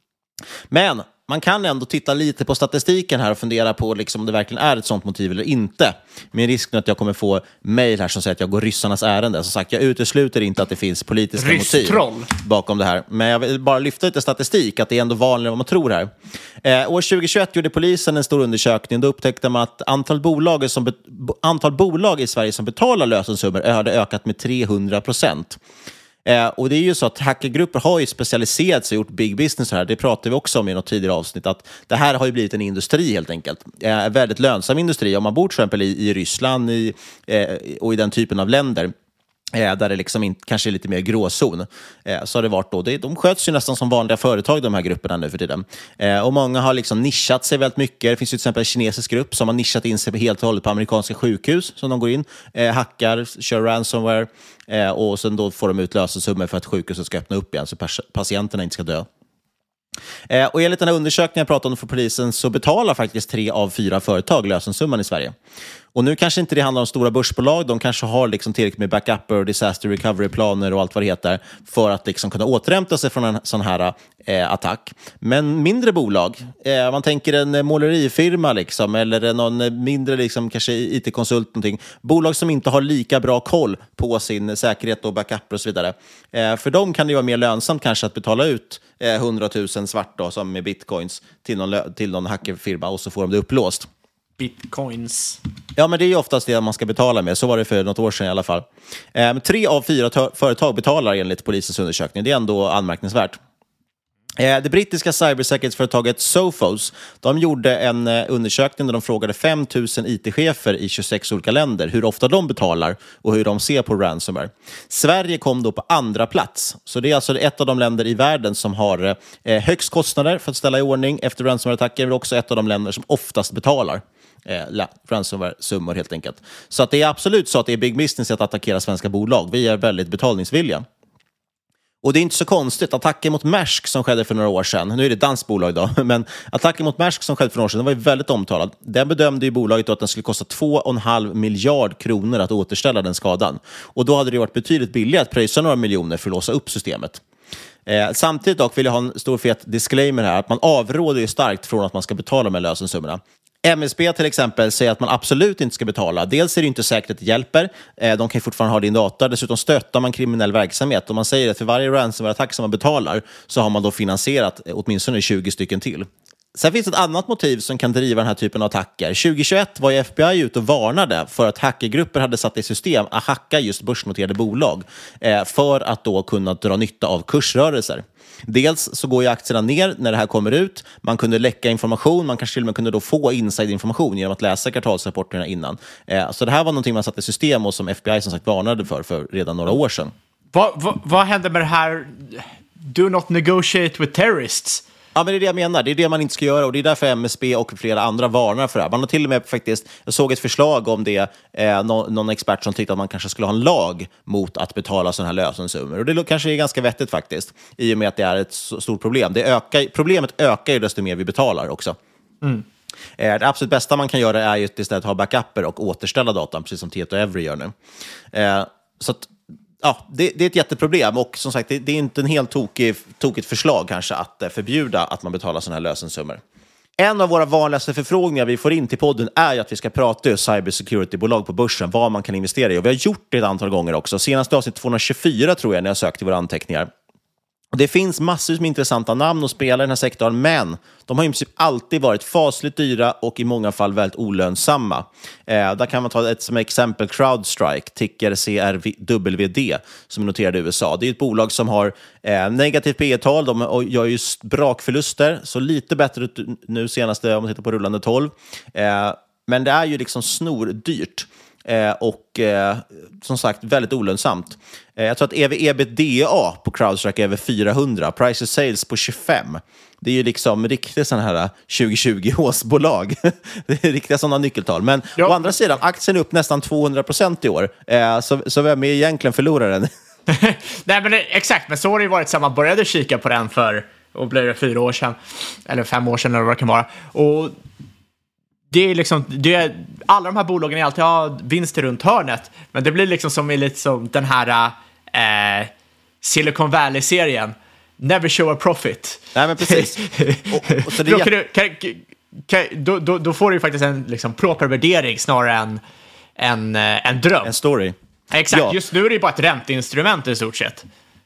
Men man kan ändå titta lite på statistiken här och fundera på liksom, om det verkligen är ett sånt motiv eller inte. Med risken att jag kommer få mejl här som säger att jag går ryssarnas ärende. Som sagt, jag utesluter inte att det finns politiska Rysstroll. motiv bakom det här. Men jag vill bara lyfta lite statistik, att det är ändå vanligare än vad man tror här. Eh, år tjugohundratjugoett gjorde polisen en stor undersökning. Då upptäckte man att antal bolag, som be- antal bolag i Sverige som betalar lösensummor hade ökat med trehundra procent. Eh, och det är ju så att hackergrupper har ju specialiserat sig och gjort big business här. Det pratade vi också om i något tidigare avsnitt. Att det här har ju blivit en industri helt enkelt. En eh, väldigt lönsam industri. Om man bor till exempel i, i Ryssland i, eh, och i den typen av länder. Eh, där det liksom inte, kanske är lite mer gråzon. Eh, så har det varit då. Det, de sköts ju nästan som vanliga företag, de här grupperna nu för tiden. Eh, och många har liksom nischat sig väldigt mycket. Det finns ju till exempel en kinesisk grupp som har nischat in sig helt och hållet på amerikanska sjukhus. Som de går in, eh, hackar, kör ransomware. Eh, och sen då får de ut lösensummor för att sjukhuset ska öppna upp igen så pers- patienterna inte ska dö. Eh, och enligt den här undersökningen jag pratade om för polisen så betalar faktiskt tre av fyra företag lösensumman i Sverige. Och nu kanske inte det handlar om stora börsbolag, de kanske har liksom tillräckligt med backuper och disaster recovery-planer och allt vad det heter för att liksom kunna återhämta sig från en sån här eh, attack. Men mindre bolag, eh, man tänker en målerifirma liksom, eller någon mindre liksom, kanske I T-konsult, någonting. Bolag som inte har lika bra koll på sin säkerhet och backuper och så vidare. Eh, för dem kan det vara mer lönsamt kanske att betala ut eh, hundratusen svart då, som med bitcoins till någon, till någon hackerfirma och så får de det upplåst. Bitcoins. Ja, men det är ju oftast det man ska betala med. Så var det för något år sedan i alla fall. Eh, tre av fyra t- företag betalar enligt polisens undersökning. Det är ändå anmärkningsvärt. Eh, det brittiska cybersäkerhetsföretaget Sophos, de gjorde en eh, undersökning där de frågade fem tusen I T-chefer i tjugosex olika länder hur ofta de betalar och hur de ser på ransomware. Sverige kom då på andra plats. Så det är alltså ett av de länder i världen som har eh, högst kostnader för att ställa i ordning efter ransomware-attacker, men också ett av de länder som oftast betalar Eh, ransomware-summor helt enkelt. Så att det är absolut så att det är big business att attackera svenska bolag. Vi är väldigt betalningsvilliga. Och det är inte så konstigt. Attacken mot Maersk som skedde för några år sedan, nu är det ett danskt bolag då, men attacken mot Maersk som skedde för några år sedan, den var ju väldigt omtalad. Den bedömde ju bolaget då att den skulle kosta två och en halv miljard kronor att återställa den skadan. Och då hade det varit betydligt billigare att pröjsa några miljoner för att låsa upp systemet. Eh, samtidigt dock vill jag ha en stor fet disclaimer här, att man avråder ju starkt från att man ska betala med lösensummorna. M S B till exempel säger att man absolut inte ska betala. Dels är det inte säkert att det hjälper. De kan ju fortfarande ha din data. Dessutom stöttar man kriminell verksamhet. Och man säger att för varje ransomware-attack som man betalar så har man då finansierat åtminstone tjugo stycken till. Sen finns det ett annat motiv som kan driva den här typen av attacker. tjugohundratjugoett var ju F B I ute och varnade för att hackergrupper hade satt i system att hacka just börsnoterade bolag för att då kunna dra nytta av kursrörelser. Dels så går ju aktierna ner när det här kommer ut. Man kunde läcka information. Man kanske till och med kunde då få inside-information genom att läsa kvartalsrapporterna innan. Eh, så det här var någonting man satte i system och som F B I som sagt varnade för för redan några år sedan. Vad, vad, vad hände med det här do not negotiate with terrorists? Ja, men det är det jag menar. Det är det man inte ska göra och det är därför M S B och flera andra varnar för det här. Man har till och med faktiskt, jag såg ett förslag om det, eh, någon, någon expert som tyckte att man kanske skulle ha en lag mot att betala sådana här lösensummor. Och det kanske är ganska vettigt faktiskt, i och med att det är ett så stort problem. Det ökar, problemet ökar ju desto mer vi betalar också. Mm. Eh, det absolut bästa man kan göra är ju istället att ha backuper och återställa datan, precis som Tieto Every gör nu. Eh, så att Ja, det, det är ett jätteproblem och som sagt, det, det är inte en helt tokig, tokigt förslag kanske att eh, förbjuda att man betalar sådana här lösensummor. En av våra vanligaste förfrågningar vi får in till podden är ju att vi ska prata om cybersecurity-bolag på börsen, vad man kan investera i. Och vi har gjort det ett antal gånger också. Senaste avsnitt tvåhundratjugofyra tror jag när jag sökte i våra anteckningar. Det finns massor med intressanta namn och spelare i den här sektorn, men de har i princip alltid varit fasligt dyra och i många fall väldigt olönsamma. Eh, där kan man ta ett som exempel CrowdStrike, ticker C R W D, som är noterad i U S A. Det är ett bolag som har eh, negativt P E-tal, de gör ju brakförluster, så lite bättre ut nu senaste om man tittar på rullande tolv. Eh, men det är ju liksom snordyrt. Eh, och eh, som sagt väldigt olönsamt. Eh, jag tror att E V E B D A på CrowdStrike är över fyrahundra, price to sales på tjugofem. Det är ju liksom riktigt sådana här tjugo tjugo-årsbolag. Det är riktiga sådana nyckeltal. Men ja. Å andra sidan, aktien är upp nästan tvåhundra procent i år. Eh, så, så vem är egentligen förloraren? Nej, men det, exakt, men så har det ju varit så man började kika på den för, och blev det fyra år sedan, eller fem år sedan eller vad det kan vara. Och det är liksom, det är, alla de här bolagen är alltid har vinster runt hörnet, men det blir liksom som i lite som den här eh, Silicon Valley-serien, never show a profit. Nej, men precis. och, och så det då, kan du, kan, kan, då, då, då får du ju faktiskt en liksom, proper värdering snarare än en, en dröm. En story. Exakt, ja. Just nu är det ju bara ett ränteinstrument i stort sett.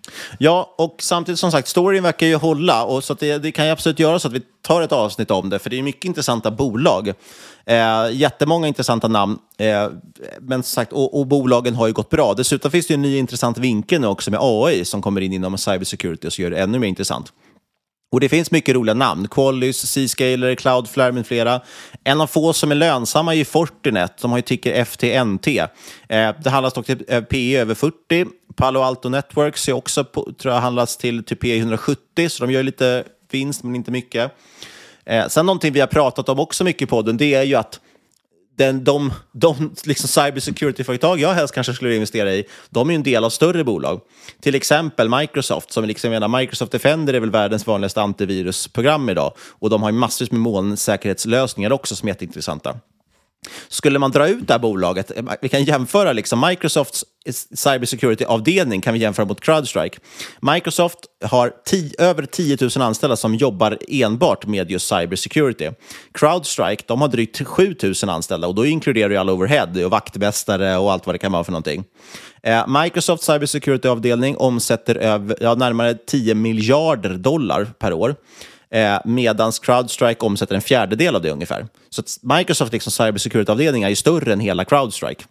Ja, och samtidigt som sagt, storyn verkar ju hålla, och så att det, det kan ju absolut göra så att vi tar ett avsnitt om det, för det är mycket intressanta bolag. Eh, jättemånga intressanta namn, eh, men som sagt, och, och bolagen har ju gått bra. Dessutom finns det ju en ny intressant vinkel nu också med A I som kommer in inom cybersecurity och så gör det ännu mer intressant. Och det finns mycket roliga namn. Qualys, Zscaler, Cloudflare med flera. En av få som är lönsamma är ju Fortinet. De har ju ticker F T N T. Eh, det handlas dock till P E över fyrtio. Palo Alto Networks är också på, tror jag handlas till, till P E hundrasjuttio. Så de gör lite vinst, men inte mycket. Eh, sen någonting vi har pratat om också mycket på podden, det är ju att den, de, de liksom cybersecurity-företag jag helst kanske skulle investera i, de är ju en del av större bolag. Till exempel Microsoft, som liksom menar, Microsoft Defender är väl världens vanligaste antivirusprogram idag. Och de har ju massor med molnsäkerhetslösningar också som är jätteintressanta. Skulle man dra ut det här bolaget, vi kan jämföra liksom Microsofts cybersecurity-avdelning kan vi jämföra mot CrowdStrike. Microsoft har tio, över tio tusen anställda som jobbar enbart med just cybersecurity. CrowdStrike, de har drygt sju tusen anställda, och då inkluderar ju alla overhead och vaktmästare och allt vad det kan vara för någonting. Eh, Microsoft cybersecurity-avdelning omsätter över, ja, närmare tio miljarder dollar per år. Eh, medans CrowdStrike omsätter en fjärdedel av det ungefär. Så att Microsoft liksom cybersecurity-avdelning är ju större än hela CrowdStrike.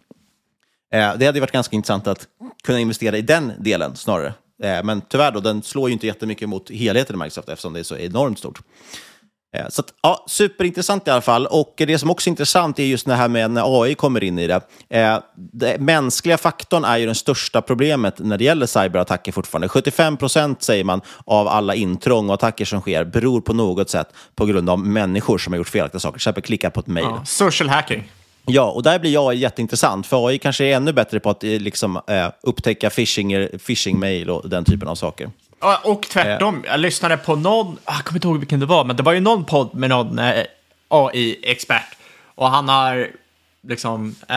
Eh, det hade ju varit ganska intressant att kunna investera i den delen snarare. Eh, men tyvärr då, den slår ju inte jättemycket mot helheten i Microsoft eftersom det är så enormt stort. Eh, så att, ja, superintressant i alla fall. Och det som också är intressant är just det här med när A I kommer in i det. Eh, den mänskliga faktorn är ju den största problemet när det gäller cyberattacker fortfarande. sjuttiofem procent säger man av alla intrång och attacker som sker beror på något sätt på grund av människor som har gjort felaktiga saker. Till exempel klicka på ett mejl. Ja, social hacking. Ja, och där blir A I jätteintressant. För A I kanske är ännu bättre på att liksom, eh, upptäcka phishing, phishing-mail och den typen av saker. Och tvärtom, jag lyssnade på någon, jag kommer inte ihåg vilken det var, men det var ju någon podd med någon eh, A I-expert. Och han har liksom, eh,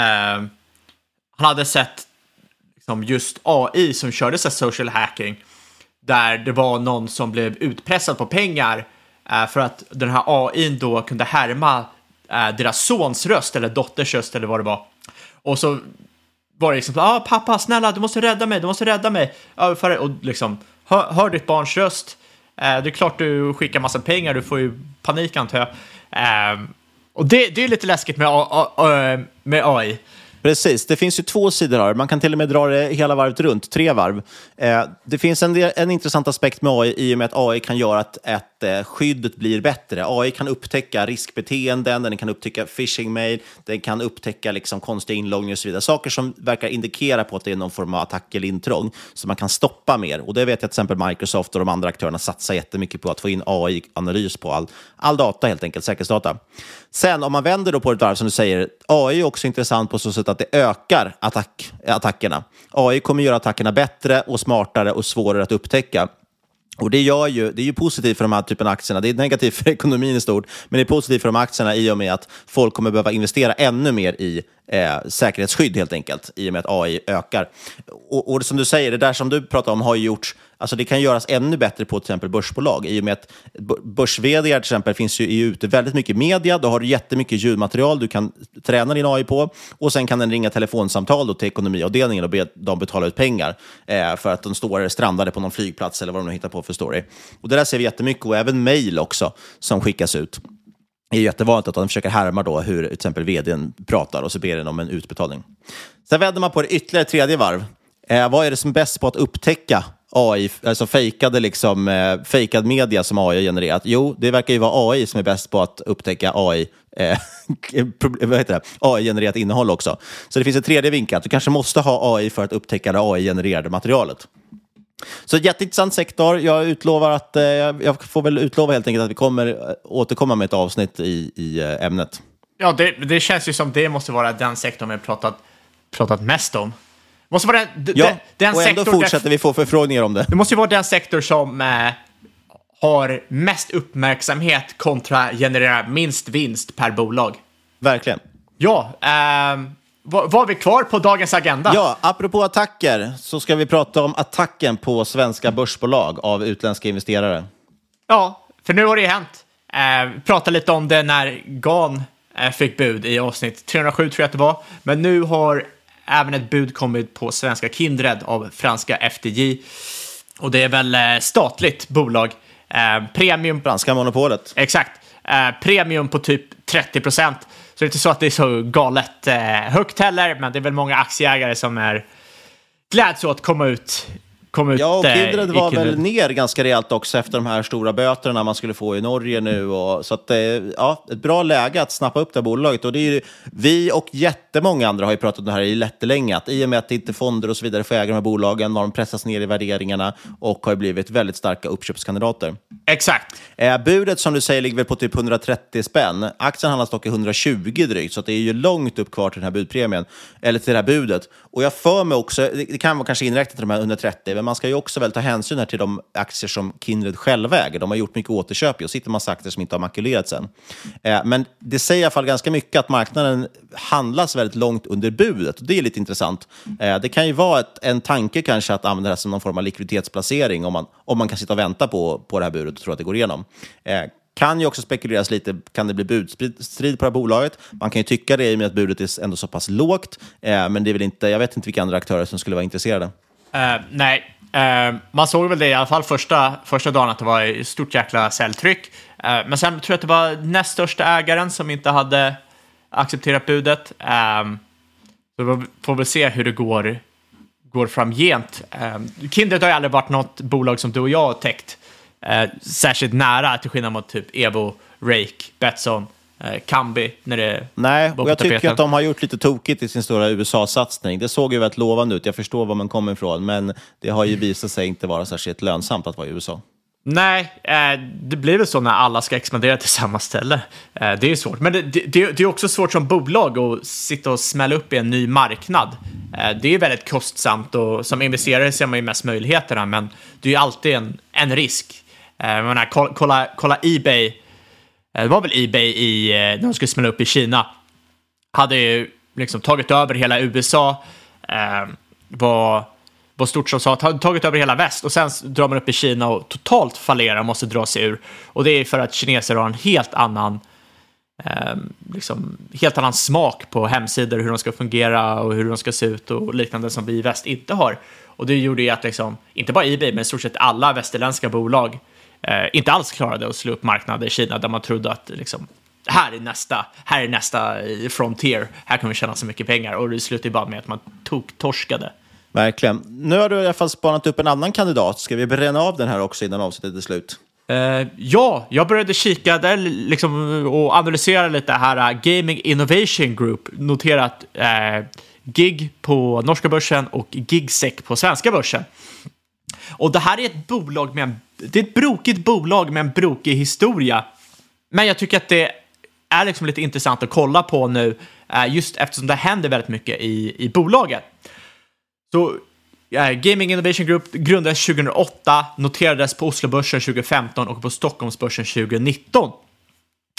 han hade sett liksom, just A I som körde så social hacking. Där det var någon som blev utpressad på pengar eh, för att den här A I då kunde härma eh, deras sons röst eller dotters röst eller vad det var. Och så var det liksom, ah, pappa, snälla, du måste rädda mig, du måste rädda mig. Ja, för, och liksom, hör, hör ditt barns röst. Eh, det är klart du skickar massa pengar, du får ju panik antar jag. Eh, och det, det är lite läskigt med, A, A, med A I. Precis, det finns ju två sidor här. Man kan till och med dra det hela varvet runt, tre varv. Eh, det finns en, del, en intressant aspekt med A I i och med att A I kan göra att, att eh, skyddet blir bättre. A I kan upptäcka riskbeteenden, den kan upptäcka phishing-mail, den kan upptäcka liksom, konstiga inloggningar och så vidare. Saker som verkar indikera på att det är någon form av attack eller intrång så man kan stoppa mer. Och det vet jag att till exempel Microsoft och de andra aktörerna satsar jättemycket på att få in A I-analys på all, all data, helt enkelt, säkerhetsdata. Sen om man vänder då på ett varv som du säger, A I är också intressant på så sätt att det ökar attack, attackerna. A I kommer göra attackerna bättre och smartare och svårare att upptäcka. Och det, gör ju, det är ju positivt för de här typen av aktierna. Det är negativt för ekonomin i stort, men det är positivt för de aktierna i och med att folk kommer behöva investera ännu mer i eh, säkerhetsskydd helt enkelt, i och med att A I ökar. Och, och som du säger, det där som du pratar om har ju gjorts, alltså det kan göras ännu bättre på till exempel börsbolag, i och med att börs-vd:ar till exempel finns ju ute väldigt mycket media, då har du jättemycket ljudmaterial du kan träna din A I på, och sen kan den ringa telefonsamtal då till ekonomiavdelningen och be dem betala ut pengar eh, för att de står strandade på någon flygplats eller vad de nu hittar på för story. Och det där ser vi jättemycket, och även mejl också som skickas ut. Det är jättevanligt att de försöker härma då hur till exempel vdn pratar och så ber den om en utbetalning. Sen vänder man på det ytterligare tredje varv. Eh, vad är det som är bäst på att upptäcka A I, alltså fejkade liksom, eh, fejkad media som A I har genererat? Jo, det verkar ju vara A I som är bäst på att upptäcka A I, eh, vad heter det? A I-genererat innehåll också. Så det finns en tredje vinkel. Du kanske måste ha A I för att upptäcka det A I-genererade materialet. Så jätteintressant sektor. Jag utlovar att, eh, jag får väl utlova helt enkelt att vi kommer återkomma med ett avsnitt i, i eh, ämnet. Ja, det, det känns ju som det måste vara den sektorn vi pratat, pratat mest om. Måste vara den, ja, den, den och ändå sektor fortsätter där, vi få förfrågningar om det. Det måste ju vara den sektor som eh, har mest uppmärksamhet kontra genererar minst vinst per bolag. Verkligen. Ja, eh, vad var vi kvar på dagens agenda? Ja, apropå attacker så ska vi prata om attacken på svenska börsbolag av utländska investerare. Ja, för nu har det ju hänt. Eh, vi pratade lite om det när G A N eh, fick bud i avsnitt trehundrasju tror jag att det var. Men nu har även ett bud kommit på svenska Kindred av franska F D J. Och det är väl eh, statligt bolag. Eh, premium. Franska monopolet. Exakt. Eh, premium på typ trettio procent. Så det är inte så att det är så galet eh, högt heller. Men det är väl många aktieägare som är gläds åt att komma ut. Ut, ja, och Kindred var Kindred. väl ner ganska rejält också efter de här stora böterna man skulle få i Norge nu. Och, så att, ja, ett bra läge att snappa upp det här bolaget. Och det är ju, vi och jättemånga andra har ju pratat om det här i lättelänge. Att i och med att inte fonder och så vidare får äga de här bolagen, har de pressats ner i värderingarna och har blivit väldigt starka uppköpskandidater. Exakt. Eh, budet som du säger ligger väl på typ hundratrettio spänn. Aktien handlas dock i hundratjugo drygt, så att det är ju långt upp kvar till den här budpremien. Eller till det här budet. Och jag för mig också, det kan vara kanske inräknat till de här hundratrettio, men man ska ju också väl ta hänsyn här till de aktier som Kindred själva äger. De har gjort mycket återköp och sitter massa aktier som inte har makulerats än. Eh, men det säger i alla fall ganska mycket att marknaden handlas väldigt långt under budet. Och det är lite intressant. Eh, det kan ju vara ett, en tanke kanske att använda det här som någon form av likviditetsplacering om man, om man kan sitta och vänta på, på det här budet och tro att det går igenom. Eh, kan ju också spekuleras lite, kan det bli budstrid på det här bolaget? Man kan ju tycka det i och med att budet är ändå så pass lågt. Eh, men det är väl inte, jag vet inte vilka andra aktörer som skulle vara intresserade. Uh, nej, uh, man såg väl det i alla fall första, första dagen att det var ett stort jäkla säljtryck. Uh, men sen tror jag att det var näst största ägaren som inte hade accepterat budet. Uh, så vi får väl se hur det går, går framgent. Uh, Kindred har ju aldrig varit något bolag som du och jag har täckt uh, särskilt nära, till skillnad mot typ Evo, Rake, Betsson, uh, Kambi när det Nej, var och jag tapeten. tycker att de har gjort lite tokigt i sin stora U S A-satsning. Det såg ju väldigt lovande ut, jag förstår var man kommer ifrån, men det har ju visat sig inte vara särskilt lönsamt att vara i U S A. Nej, eh, det blir väl så när alla ska expandera till samma ställe. Eh, det är svårt. Men det, det, det är också svårt som bolag att sitta och smälla upp i en ny marknad. Eh, det är väldigt kostsamt och som investerare ser man ju mest möjligheterna, men det är ju alltid en, en risk. Eh, jag menar, kolla, kolla, kolla eBay. Eh, det var väl eBay i, eh, när de skulle smälla upp i Kina. Hade ju liksom tagit över hela U S A. Eh, var... var stort som sa att har tagit över hela väst och sen drar man upp i Kina och totalt fallerar och måste dra sig ur. Och det är för att kineser har en helt annan eh, liksom, helt annan smak på hemsidor, hur de ska fungera och hur de ska se ut och liknande som vi i väst inte har. Och det gjorde ju att liksom, inte bara eBay men i stort sett alla västerländska bolag eh, inte alls klarade att slå upp marknader i Kina där man trodde att liksom, här är nästa, här är nästa frontier, här kan vi tjäna så mycket pengar, och det slutade bara med att man tog torskade. Verkligen. Nu har du i alla fall spanat upp en annan kandidat. Ska vi bränna av den här också innan avsnittet är slut? Uh, ja, jag började kika där liksom, och analysera lite här. Uh, Gaming Innovation Group noterat uh, Gig på norska börsen och Gigsec på svenska börsen. Och det här är ett bolag med en, det är ett brokigt bolag med en brokig historia. Men jag tycker att det är liksom lite intressant att kolla på nu, uh, just eftersom det händer väldigt mycket i, i bolaget. Så uh, Gaming Innovation Group grundades tjugohundraåtta, noterades på Oslobörsen tjugohundrafemton och på Stockholmsbörsen tjugonitton.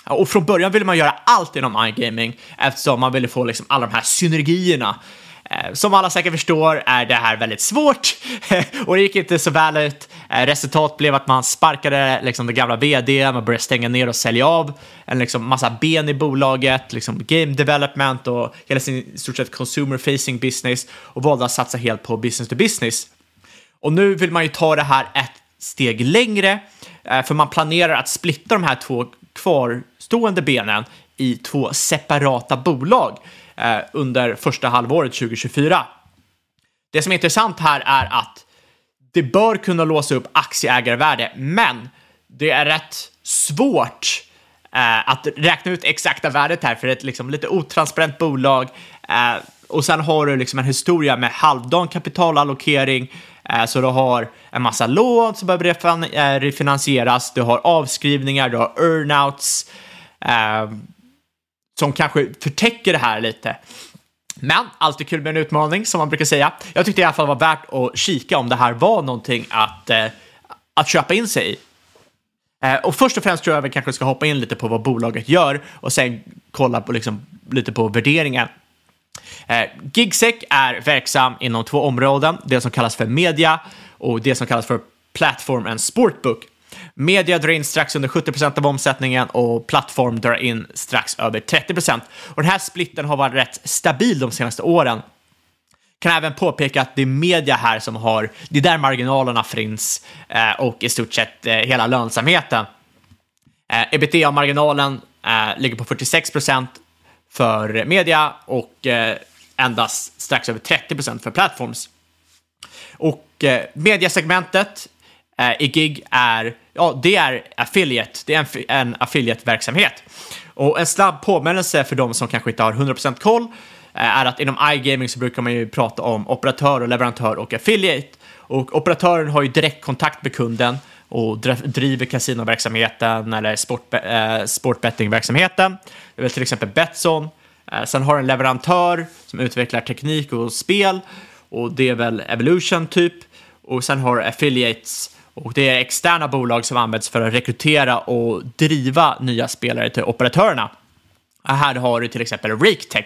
Och från början ville man göra allt inom iGaming eftersom man ville få liksom alla de här synergierna. Som alla säkert förstår är det här väldigt svårt och det gick inte så väl ut. Resultat blev att man sparkade liksom det gamla vd, man började stänga ner och sälja av en liksom massa ben i bolaget, liksom game development och hela sin i stort sett consumer facing business och valde att satsa helt på business to business. Och nu vill man ju ta det här ett steg längre för man planerar att splitta de här två kvarstående benen i två separata bolag under första halvåret tjugo tjugofyra. Det som är intressant här är att det bör kunna låsa upp aktieägarvärde, men det är rätt svårt eh, att räkna ut exakta värdet här för ett liksom lite otransparent bolag. Eh, och sen har du liksom en historia med halvdan kapitalallokering, eh, så du har en massa lån som behöver refin- eh, refinansieras, du har avskrivningar, du har earnouts, eh, som kanske förtäcker det här lite. Men alltid kul med en utmaning, som man brukar säga. Jag tyckte i alla fall var värt att kika om det här var någonting att, eh, att köpa in sig i. Eh, och först och främst tror jag vi kanske ska hoppa in lite på vad bolaget gör och sen kolla på, liksom, lite på värderingen. Eh, Gigsec är verksam inom två områden. Det som kallas för media och det som kallas för platform and sportbook. Media drar in strax under sjuttio procent av omsättningen och plattform drar in strax över trettio procent. Och den här splitten har varit rätt stabil de senaste åren. Kan även påpeka att det är media här som har, det är där marginalerna finns eh, och i stort sett eh, hela lönsamheten. Eh, EBITDA-marginalen eh, ligger på fyrtiosex procent för media och eh, endast strax över trettio procent för plattforms. Och eh, mediasegmentet eh, i Gig är, ja, det är affiliate, det är en, en affiliate-verksamhet. Och en snabb påminnelse för de som kanske inte har hundra procent koll eh, är att inom iGaming så brukar man ju prata om operatör och leverantör och affiliate. Och operatören har ju direkt kontakt med kunden och driver kasinoverksamheten eller sport, eh, sportbettingverksamheten. Det är väl till exempel Betsson. Eh, sen har en leverantör som utvecklar teknik och spel och det är väl Evolution typ. Och sen har affiliates och det är externa bolag som används för att rekrytera och driva nya spelare till operatörerna. Här har du till exempel RakeTech.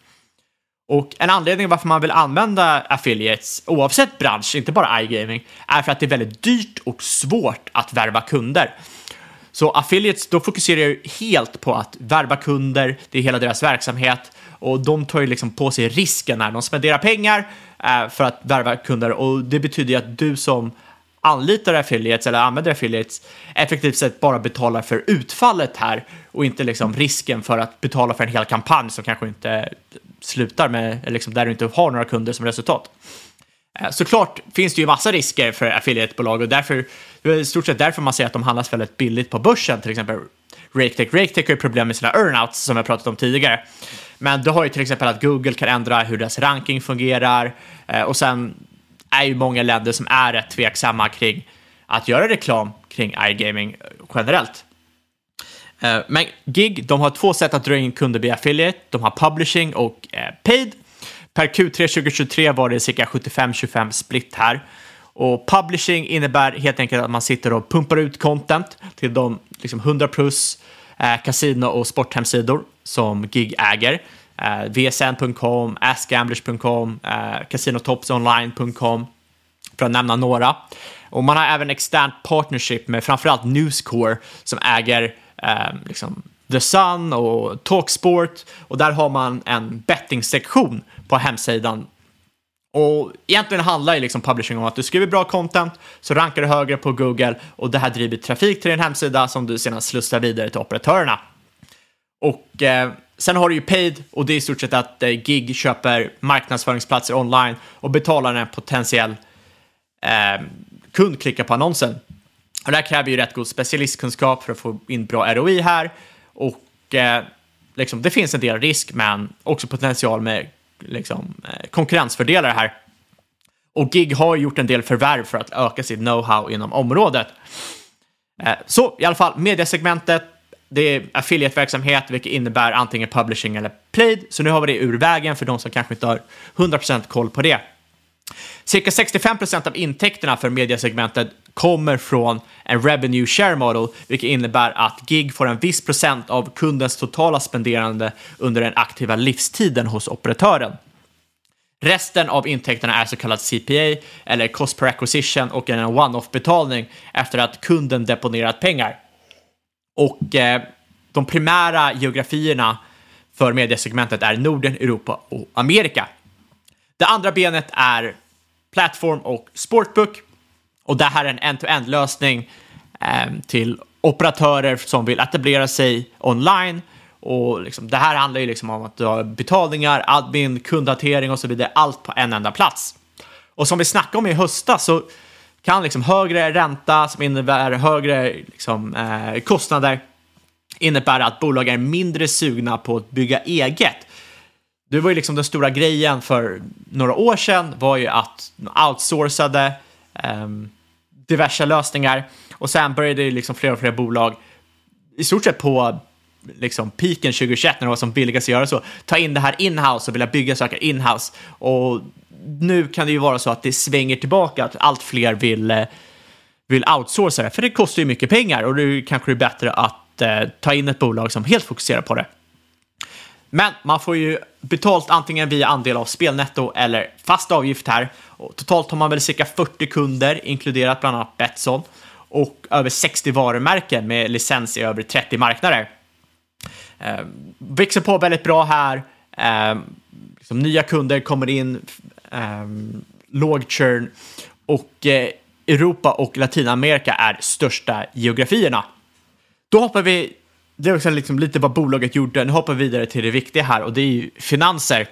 Och en anledning varför man vill använda affiliates oavsett bransch, inte bara iGaming, är för att det är väldigt dyrt och svårt att värva kunder. Så affiliates, då fokuserar ju helt på att värva kunder, det är hela deras verksamhet och de tar ju liksom på sig risken när de spenderar pengar eh, för att värva kunder och det betyder ju att du som anlitar affiliates eller använder affiliates effektivt sett bara betalar för utfallet här och inte liksom risken för att betala för en hel kampanj som kanske inte slutar med, liksom där du inte har några kunder som resultat. Såklart finns det ju massa risker för affiliatebolag och därför, det är i stort sett därför man säger att de handlas väldigt billigt på börsen, till exempel RakeTech. RakeTech har ju problem med sina earnouts som jag pratat om tidigare. Men du har ju till exempel att Google kan ändra hur deras ranking fungerar och sen är ju många länder som är rätt tveksamma kring att göra reklam kring iGaming generellt. Men Gig, de har två sätt att dra in kunder via affiliate. De har publishing och paid. Per Q tre tjugo tjugotre var det cirka sjuttiofem tjugofem split här. Och publishing innebär helt enkelt att man sitter och pumpar ut content till de liksom hundra plus eh, kasino- och sporthemsidor som Gig äger. Eh, V S N punkt com, ask gamblers punkt com, eh, casinotopsonline punkt com för att nämna några. Och man har även extern partnership med framförallt Newscore som äger eh, liksom The Sun och Talksport och där har man en betting-sektion på hemsidan. Och egentligen handlar ju liksom publishing om att du skriver bra content så rankar du högre på Google och det här driver trafik till din hemsida som du sedan slussar vidare till operatörerna. Och eh, sen har du ju paid och det är i stort sett att eh, Gig köper marknadsföringsplatser online och betalar en potentiell eh, kund klickar på annonsen. Och det här kräver ju rätt god specialistkunskap för att få in bra R O I här. Och eh, liksom, det finns en del risk men också potential med liksom, eh, konkurrensfördelar här. Och Gig har gjort en del förvärv för att öka sitt know-how inom området. Eh, så i alla fall, mediasegmentet, det är affiliate-verksamhet vilket innebär antingen publishing eller paid. Så nu har vi det ur vägen för de som kanske inte har hundra procent koll på det. Cirka sextiofem procent av intäkterna för mediasegmentet kommer från en revenue share model, vilket innebär att gig får en viss procent av kundens totala spenderande under den aktiva livstiden hos operatören. Resten av intäkterna är så kallad C P A eller cost per acquisition och en one-off-betalning efter att kunden deponerat pengar. Och eh, de primära geografierna för mediasegmentet är Norden, Europa och Amerika. Det andra benet är plattform och sportbook. Och det här är en end-to-end-lösning eh, till operatörer som vill etablera sig online. Och liksom, det här handlar ju liksom om att du har betalningar, admin, kundhantering och så vidare. Allt på en enda plats. Och som vi snackade om i höstas så kan liksom högre ränta som innebär högre liksom, eh, kostnader innebära att bolag är mindre sugna på att bygga eget. Det var ju liksom den stora grejen för några år sedan var ju att outsourcade um, diverse lösningar och sen började det liksom fler och fler bolag i stort sett på liksom piken tjugohundratjugoett när det var som billigast att göra så, ta in det här in-house och vilja bygga saker in-house. Och nu kan det ju vara så att det svänger tillbaka, att allt fler vill, vill outsourca det, för det kostar ju mycket pengar och det kanske är bättre att eh, ta in ett bolag som helt fokuserar på det. Men man får ju betalt antingen via andel av spelnetto eller fast avgift här. Och totalt har man väl cirka fyrtio kunder, inkluderat bland annat Betsson, och över sextio varumärken med licens i över trettio marknader. Eh, växer på väldigt bra här. Eh, liksom nya kunder kommer in, eh, låg churn, och eh, Europa och Latinamerika är största geografierna. Då hoppar vi, det är också liksom lite vad bolaget gjorde. Nu hoppar vi vidare till det viktiga här, och det är ju finanser.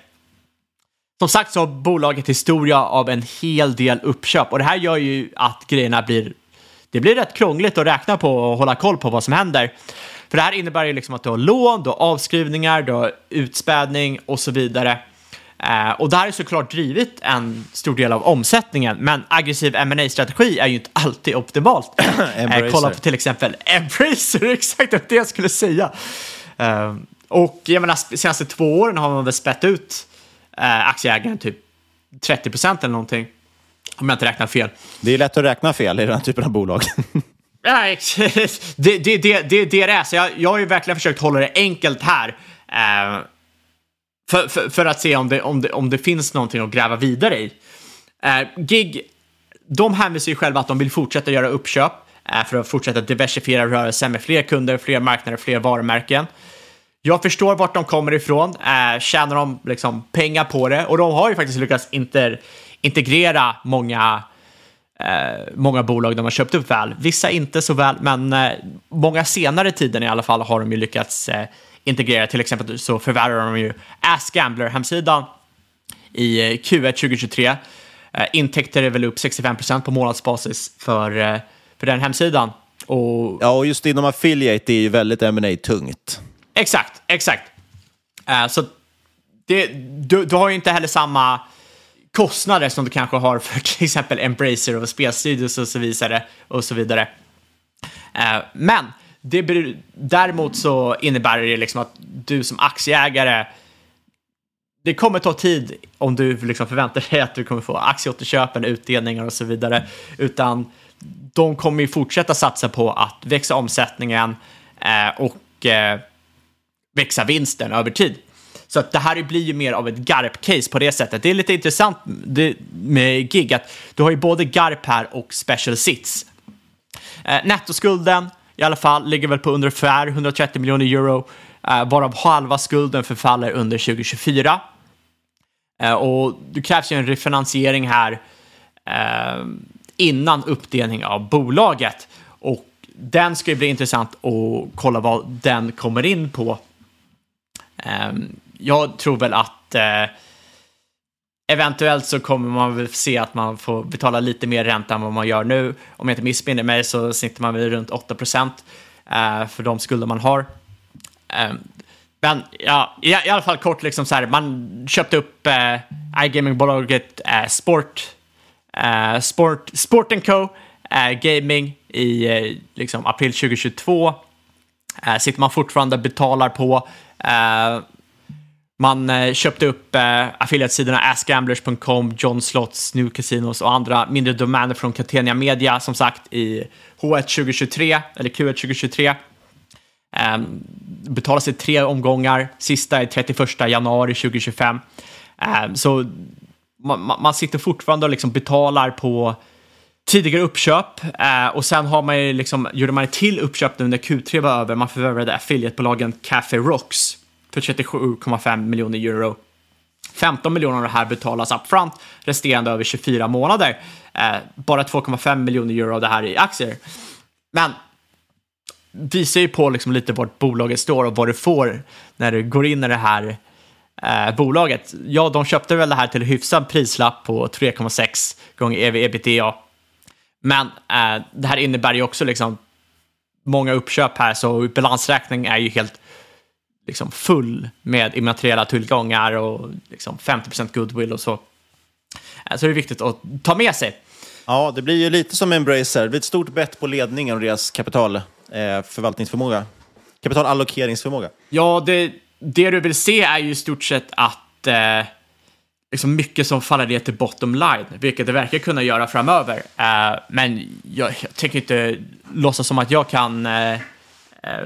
Som sagt så har bolaget historia av en hel del uppköp, och det här gör ju att grejerna blir, det blir rätt krångligt att räkna på och hålla koll på vad som händer. För det här innebär ju liksom att du har lån, du har avskrivningar, du har utspädning och så vidare. Eh, och det här är såklart drivit en stor del av omsättningen, men aggressiv M and A-strategi är ju inte alltid optimalt. eh, kolla på till exempel Embracer, exakt det jag skulle säga. Eh, och jag menar, senaste två åren har man väl spett ut eh, aktieägaren typ trettio procent eller någonting, om jag inte räknar fel. Det är lätt att räkna fel i den här typen av bolag. Ja, det, det, det, det, det är det. Så jag, jag har ju verkligen försökt hålla det enkelt här. Eh, för, för, för att se om det, om, det, om det finns någonting att gräva vidare i. Eh, Gig, de hänvisar ju själva att de vill fortsätta göra uppköp eh, för att fortsätta diversifiera rörelsen med fler kunder, fler marknader, fler varumärken. Jag förstår vart de kommer ifrån. Eh, tjänar de liksom pengar på det? Och de har ju faktiskt lyckats inter, integrera många... Eh, många bolag de har köpt upp väl. Vissa inte så väl, men eh, många senare tiden i alla fall har de ju lyckats eh, integrera. Till exempel så förvärvar de ju AskGambler-hemsidan i eh, Q ett tjugohundratjugotre. Eh, intäkter är väl upp sextiofem procent på månadsbasis för, eh, för den hemsidan. Och... Ja, och just inom affiliate är ju väldigt M and A-tungt. Exakt, exakt. Eh, så det, du, du har ju inte heller samma kostnader som du kanske har för till exempel Embracer och spelstudios och så vidare. Och så vidare. Eh, men det blir, däremot så innebär det liksom att du som aktieägare, det kommer ta tid om du liksom förväntar dig att du kommer få aktieåterköpen, utdelningar och så vidare. Utan de kommer ju fortsätta satsa på att växa omsättningen eh, och eh, växa vinsten över tid. Så att det här blir ju mer av ett G A R P-case på det sättet. Det är lite intressant med Gig att du har ju både G A R P här och special sits. Eh, nettoskulden i alla fall ligger väl på ungefär hundratrettio miljoner euro, eh, varav halva skulden förfaller under tjugohundratjugofyra. Eh, och det krävs ju en refinansiering här eh, innan uppdelning av bolaget. Och den ska ju bli intressant att kolla vad den kommer in på. Eh, Jag tror väl att eh, eventuellt så kommer man väl se att man får betala lite mer ränta än vad man gör nu. Om jag inte missminner mig så sitter man väl runt åtta procent eh, för de skulder man har. Eh, men ja, i, i alla fall kort liksom så här, man köpte upp eh, iGaming-bolaget eh, Sport, eh, Sport, Sport and Co. Eh, Gaming i eh, liksom april tjugohundratjugotvå. Eh, sitter man fortfarande betalar på. Eh, Man eh, köpte upp eh, affiliate-sidorna ask gamblers punkt com, John Slots, New Casinos och andra mindre domäner från Catena Media, som sagt, i H ett tjugo tjugotre, eller Q ett tjugo tjugotre. Eh, betalas i tre omgångar, sista är trettioförsta januari tjugo tjugofem. Eh, så man, man sitter fortfarande och liksom betalar på tidigare uppköp, eh, och sen har man ju liksom, gjorde man till uppköp nu när Q tre var över. Man förvärvade affiliatebolagen Café Rocks för trettiosju komma fem miljoner euro. femton miljoner av det här betalas upfront, resterande över tjugofyra månader. Eh, bara två komma fem miljoner euro av det här i aktier. Men visar ju på liksom lite vart bolaget står och vad du får när du går in i det här eh, bolaget. Ja, de köpte väl det här till hyfsad prislapp på tre komma sex gånger E V ebitda. Men eh, det här innebär ju också liksom många uppköp här, så balansräkning är ju helt liksom full med immateriella tillgångar och liksom femtio procent goodwill och så. Eh, så det är viktigt att ta med sig. Ja, det blir ju lite som Embracer. Det blir ett stort bett på ledningen och deras kapitalförvaltningsförmåga. Eh, kapitalallokeringsförmåga. Ja, det, det du vill se är ju i stort sett att eh, liksom mycket som faller ner till bottom line, vilket det verkar kunna göra framöver. Uh, men jag, jag tänker inte låtsas som att jag kan uh, uh,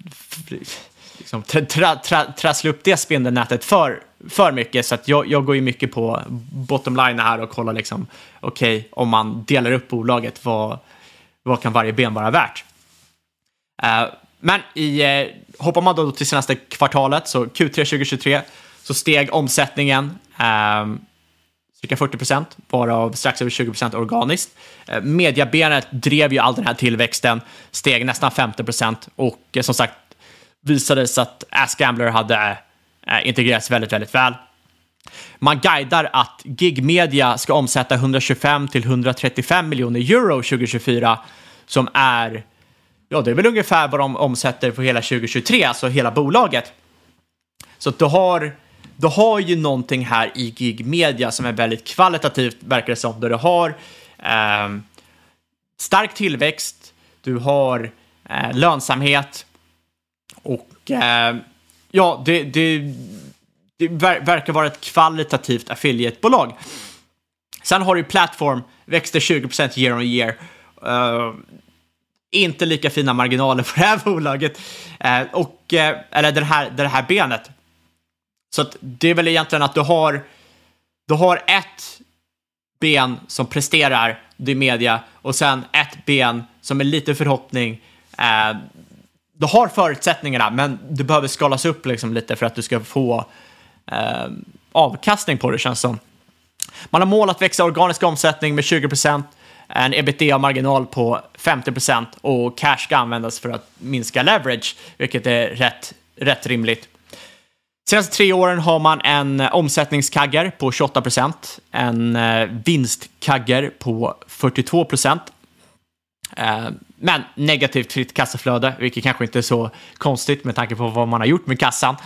liksom tra, tra, tra, trassla upp det spindelnätet för, för mycket. Så att jag, jag går ju mycket på bottom line här och kollar liksom, okej, okay, om man delar upp bolaget, vad, vad kan varje ben vara värt? Uh, men i, uh, hoppar man då till senaste kvartalet, så Q tre tjugo tjugotre, så steg omsättningen Um, cirka fyrtio procent, varav strax över tjugo procent organiskt. Uh, mediabenet drev ju all den här tillväxten, steg nästan femtio procent, och uh, som sagt visades att Ask Gambler hade uh, integrerats väldigt, väldigt väl. Man guidar att Gig Media ska omsätta hundratjugofem till hundratrettiofem miljoner euro tjugo tjugofyra, som är, ja, det är väl ungefär vad de omsätter på hela tjugo tjugotre, alltså hela bolaget. Så att du har Du har ju någonting här i Gig Media som är väldigt kvalitativt, verkar det som, där du har eh, stark tillväxt, du har eh, lönsamhet och eh, ja, det, det, det ver- verkar vara ett kvalitativt affiliatebolag. Sen har du Platform, växte tjugo procent year on year. Uh, inte lika fina marginaler på det här bolaget. Uh, och, uh, eller det här, det här benet. Så att det är väl egentligen att du har, du har ett ben som presterar, det är media, och sen ett ben som är lite förhoppning. Uh, du har förutsättningarna, men du behöver skalas upp liksom lite för att du ska få uh, avkastning på det, känns som. Man har mål att växa organisk omsättning med tjugo procent, en ebitda-marginal på femtio procent, och cash ska användas för att minska leverage, vilket är rätt, rätt rimligt. Senaste tre åren har man en omsättningskagger på tjugoåtta procent, en vinstkagger på fyrtiotvå procent, men negativt fritt kassaflöde, vilket kanske inte är så konstigt med tanke på vad man har gjort med kassan.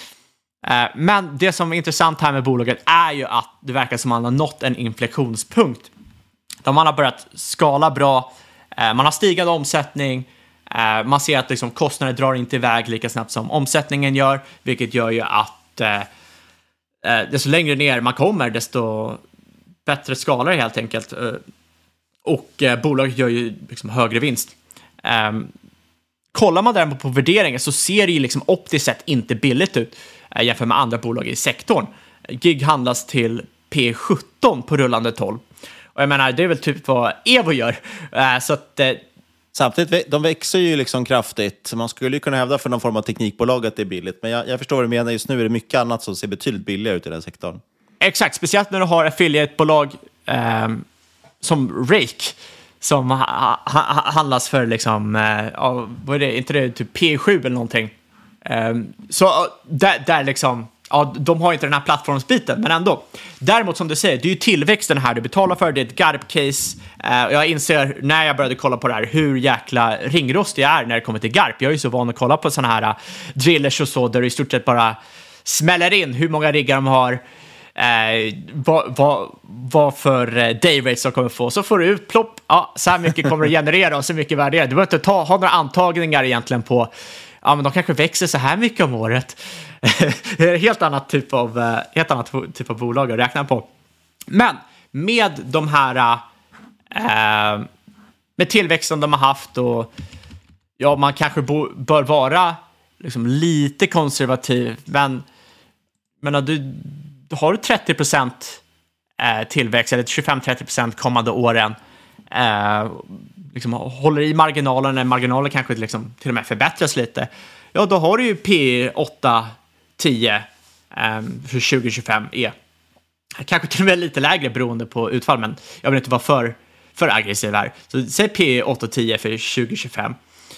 Men det som är intressant här med bolaget är ju att det verkar som att man har nått en inflektionspunkt. Där man har börjat skala bra, man har stigande omsättning, man ser att liksom kostnader drar inte iväg lika snabbt som omsättningen gör, vilket gör ju att eh, desto längre ner man kommer, desto bättre skalar det helt enkelt. Och eh, bolaget gör ju liksom högre vinst. Eh, kollar man däremot på värderingen så ser det ju liksom optiskt sett inte billigt ut eh, jämfört med andra bolag i sektorn. Gig handlas till P sjutton på rullande tolv. Och jag menar, det är väl typ vad Evo gör. Eh, så att... Eh, Samtidigt, de växer ju liksom kraftigt. Man skulle ju kunna hävda för någon form av teknikbolag att det är billigt. Men jag, jag förstår vad du menar. Just nu är det mycket annat som ser betydligt billigare ut i den sektorn. Exakt, speciellt när du har affiliatebolag eh, som Rake, som ha, ha, handlas för liksom, eh, vad är det, inte det, typ P sju eller någonting. Eh, så där, där liksom, ja, de har inte den här plattformsbiten, men ändå. Däremot, som du säger, det är ju tillväxten här du betalar för. Det är ett GARP-case. Uh, jag inser när jag började kolla på det här hur jäkla ringrost jag är när det kommer till GARP. Jag är ju så van att kolla på såna här uh, drillers och så, där det i stort sett bara smäller in hur många riggar de har, uh, vad, vad, vad för uh, dayrates de kommer få. Så får du ut, plopp, ja, så här mycket kommer det generera och så mycket värde. Du behöver inte ta, ha några antagningar egentligen på ja, men de kanske växer så här mycket om året. Det är en helt annat typ av, helt annat typ av bolag att räkna på. Men med de här eh, med tillväxten de har haft och ja, man kanske bo, bör vara liksom lite konservativ, men men du, du har trettio procent eh, tillväxt eller tjugofem till trettio procent kommande åren, eh, liksom håller i marginalen, när marginalen kanske liksom till och med förbättras lite, ja då har du ju P åtta tio eh, för tjugo tjugofem är kanske till och med lite lägre beroende på utfall, men jag vill inte vara för, för aggressiv här. Så säg P åtta tio för tjugo tjugofem.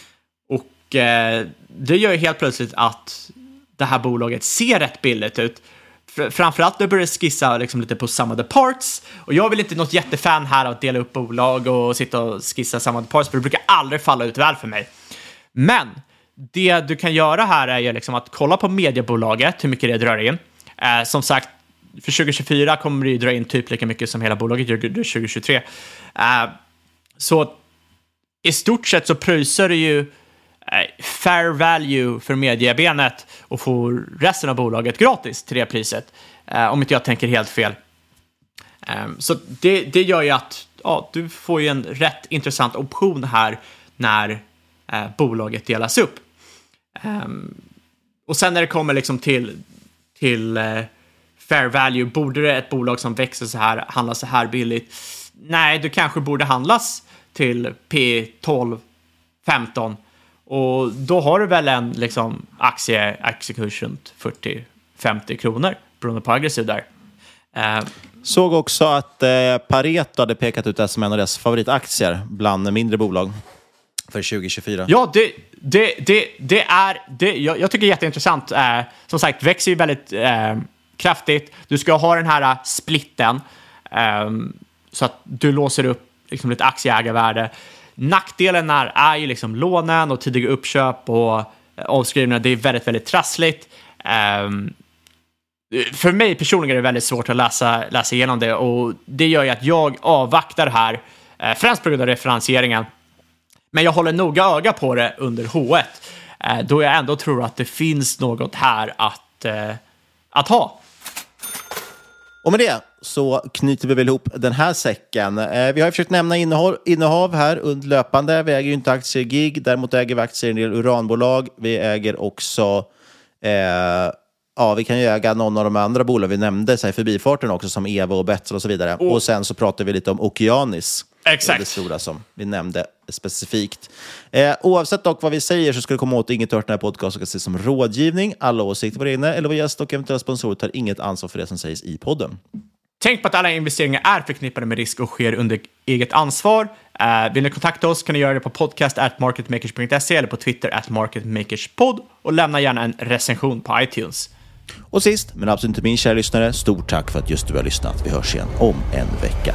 Och eh, det gör ju helt plötsligt att det här bolaget ser rätt billigt ut. Framförallt när börjar skissa liksom lite på sum of the parts. Och jag vill inte något jättefan här av att dela upp bolag och sitta och skissa sum of the parts, för det brukar aldrig falla ut väl för mig. Men det du kan göra här är ju liksom att kolla på mediebolaget, hur mycket det drar in. Eh, som sagt, för tjugo tjugofyra kommer det ju dra in typ lika mycket som hela bolaget gör tjugo tjugotre. Uh, så i stort sett så pröjsar det ju uh, fair value för mediebenet och får resten av bolaget gratis till det priset. Uh, om inte jag tänker helt fel. Um, så det, det gör ju att ja, du får ju en rätt intressant option här när uh, bolaget delas upp. Um, och sen när det kommer liksom till... till uh, fair value, borde det ett bolag som växer så här handla så här billigt? Nej, du kanske borde handlas till P tolv femton, och då har du väl en liksom aktie execution fyrtio femtio kronor beroende på aggressiv där. Uh, Såg också att eh, Pareto hade pekat ut det som en av deras favoritaktier bland mindre bolag för tjugo tjugofyra. Ja, det, det, det, det är det, jag, jag tycker det är jätteintressant. Uh, som sagt, växer ju väldigt uh, kraftigt. Du ska ha den här splitten um, så att du låser upp liksom ett aktieägarvärde. Nackdelen är, är ju liksom lånen och tidiga uppköp och avskrivningar. Det är väldigt, väldigt trassligt. Um, för mig personligen är det väldigt svårt att läsa, läsa igenom det, och det gör ju att jag avvaktar här, uh, främst på grund av referensieringen. Men jag håller noga öga på det under H ett, uh, då jag ändå tror att det finns något här att, uh, att ha. Och med det så knyter vi väl ihop den här säcken. Eh, vi har försökt nämna innehav, innehav här under löpande. Vi äger ju inte aktier i Gig, däremot äger vi aktier i en del uranbolag. Vi äger också, eh, ja vi kan ju äga någon av de andra bolag vi nämnde så här, förbifarten också, som Evo och Betsel och så vidare. Oh. Och sen så pratar vi lite om Okeanis. Exakt. Det stora som vi nämnde specifikt. Eh, oavsett dock vad vi säger så ska det komma åt inget hört den här podcasten ska ses som rådgivning. Alla åsikter var egna eller vad gäst och eventuella sponsorer tar inget ansvar för det som sägs i podden. Tänk på att alla investeringar är förknippade med risk och sker under eget ansvar. Uh, vill ni kontakta oss kan ni göra det på podcast at marketmakers punkt se eller på Twitter at marketmakerspod, och lämna gärna en recension på iTunes. Och sist, men absolut inte min kära lyssnare, stort tack för att just du har lyssnat. Vi hörs igen om en vecka.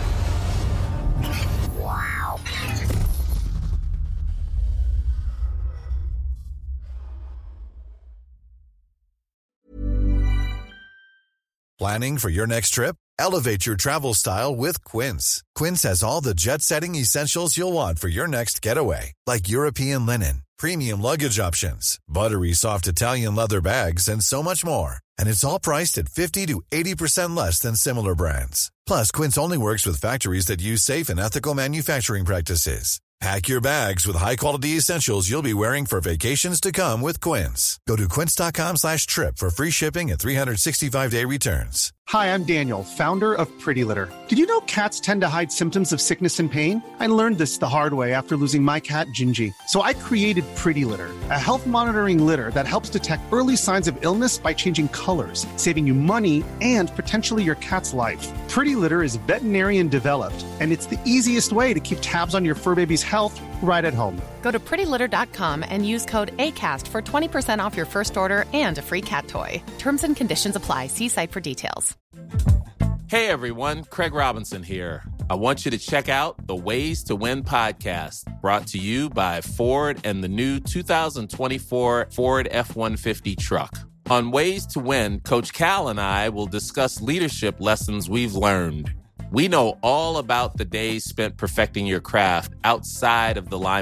Planning for your next trip? Elevate your travel style with Quince. Quince has all the jet-setting essentials you'll want for your next getaway, like European linen, premium luggage options, buttery soft Italian leather bags, and so much more. And it's all priced at fifty to eighty percent less than similar brands. Plus, Quince only works with factories that use safe and ethical manufacturing practices. Pack your bags with high-quality essentials you'll be wearing for vacations to come with Quince. Go to quince.com slash trip for free shipping and three sixty-five day returns. Hi, I'm Daniel, founder of Pretty Litter. Did you know cats tend to hide symptoms of sickness and pain? I learned this the hard way after losing my cat, Gingy. So I created Pretty Litter, a health monitoring litter that helps detect early signs of illness by changing colors, saving you money and potentially your cat's life. Pretty Litter is veterinarian developed, and it's the easiest way to keep tabs on your fur baby's health right at home. Go to pretty litter dot com and use code ACAST for twenty percent off your first order and a free cat toy. Terms and conditions apply. See site for details. Hey everyone, Craig Robinson here. I want you to check out the Ways to Win podcast, brought to you by Ford and the new two thousand twenty-four Ford F one fifty truck. On Ways to Win, Coach Cal and I will discuss leadership lessons we've learned. We know all about the days spent perfecting your craft outside of the limelight.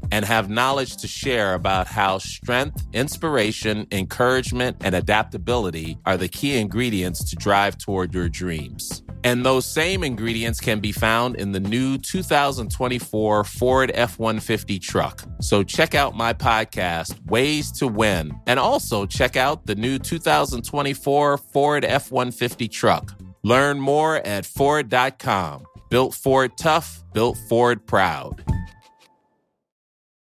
and have knowledge to share about how strength, inspiration, encouragement, and adaptability are the key ingredients to drive toward your dreams. And those same ingredients can be found in the new two thousand twenty-four Ford F one fifty truck. So check out my podcast, Ways to Win, and also check out the new two thousand twenty-four Ford F one fifty truck. Learn more at Ford dot com. Built Ford tough, built Ford proud.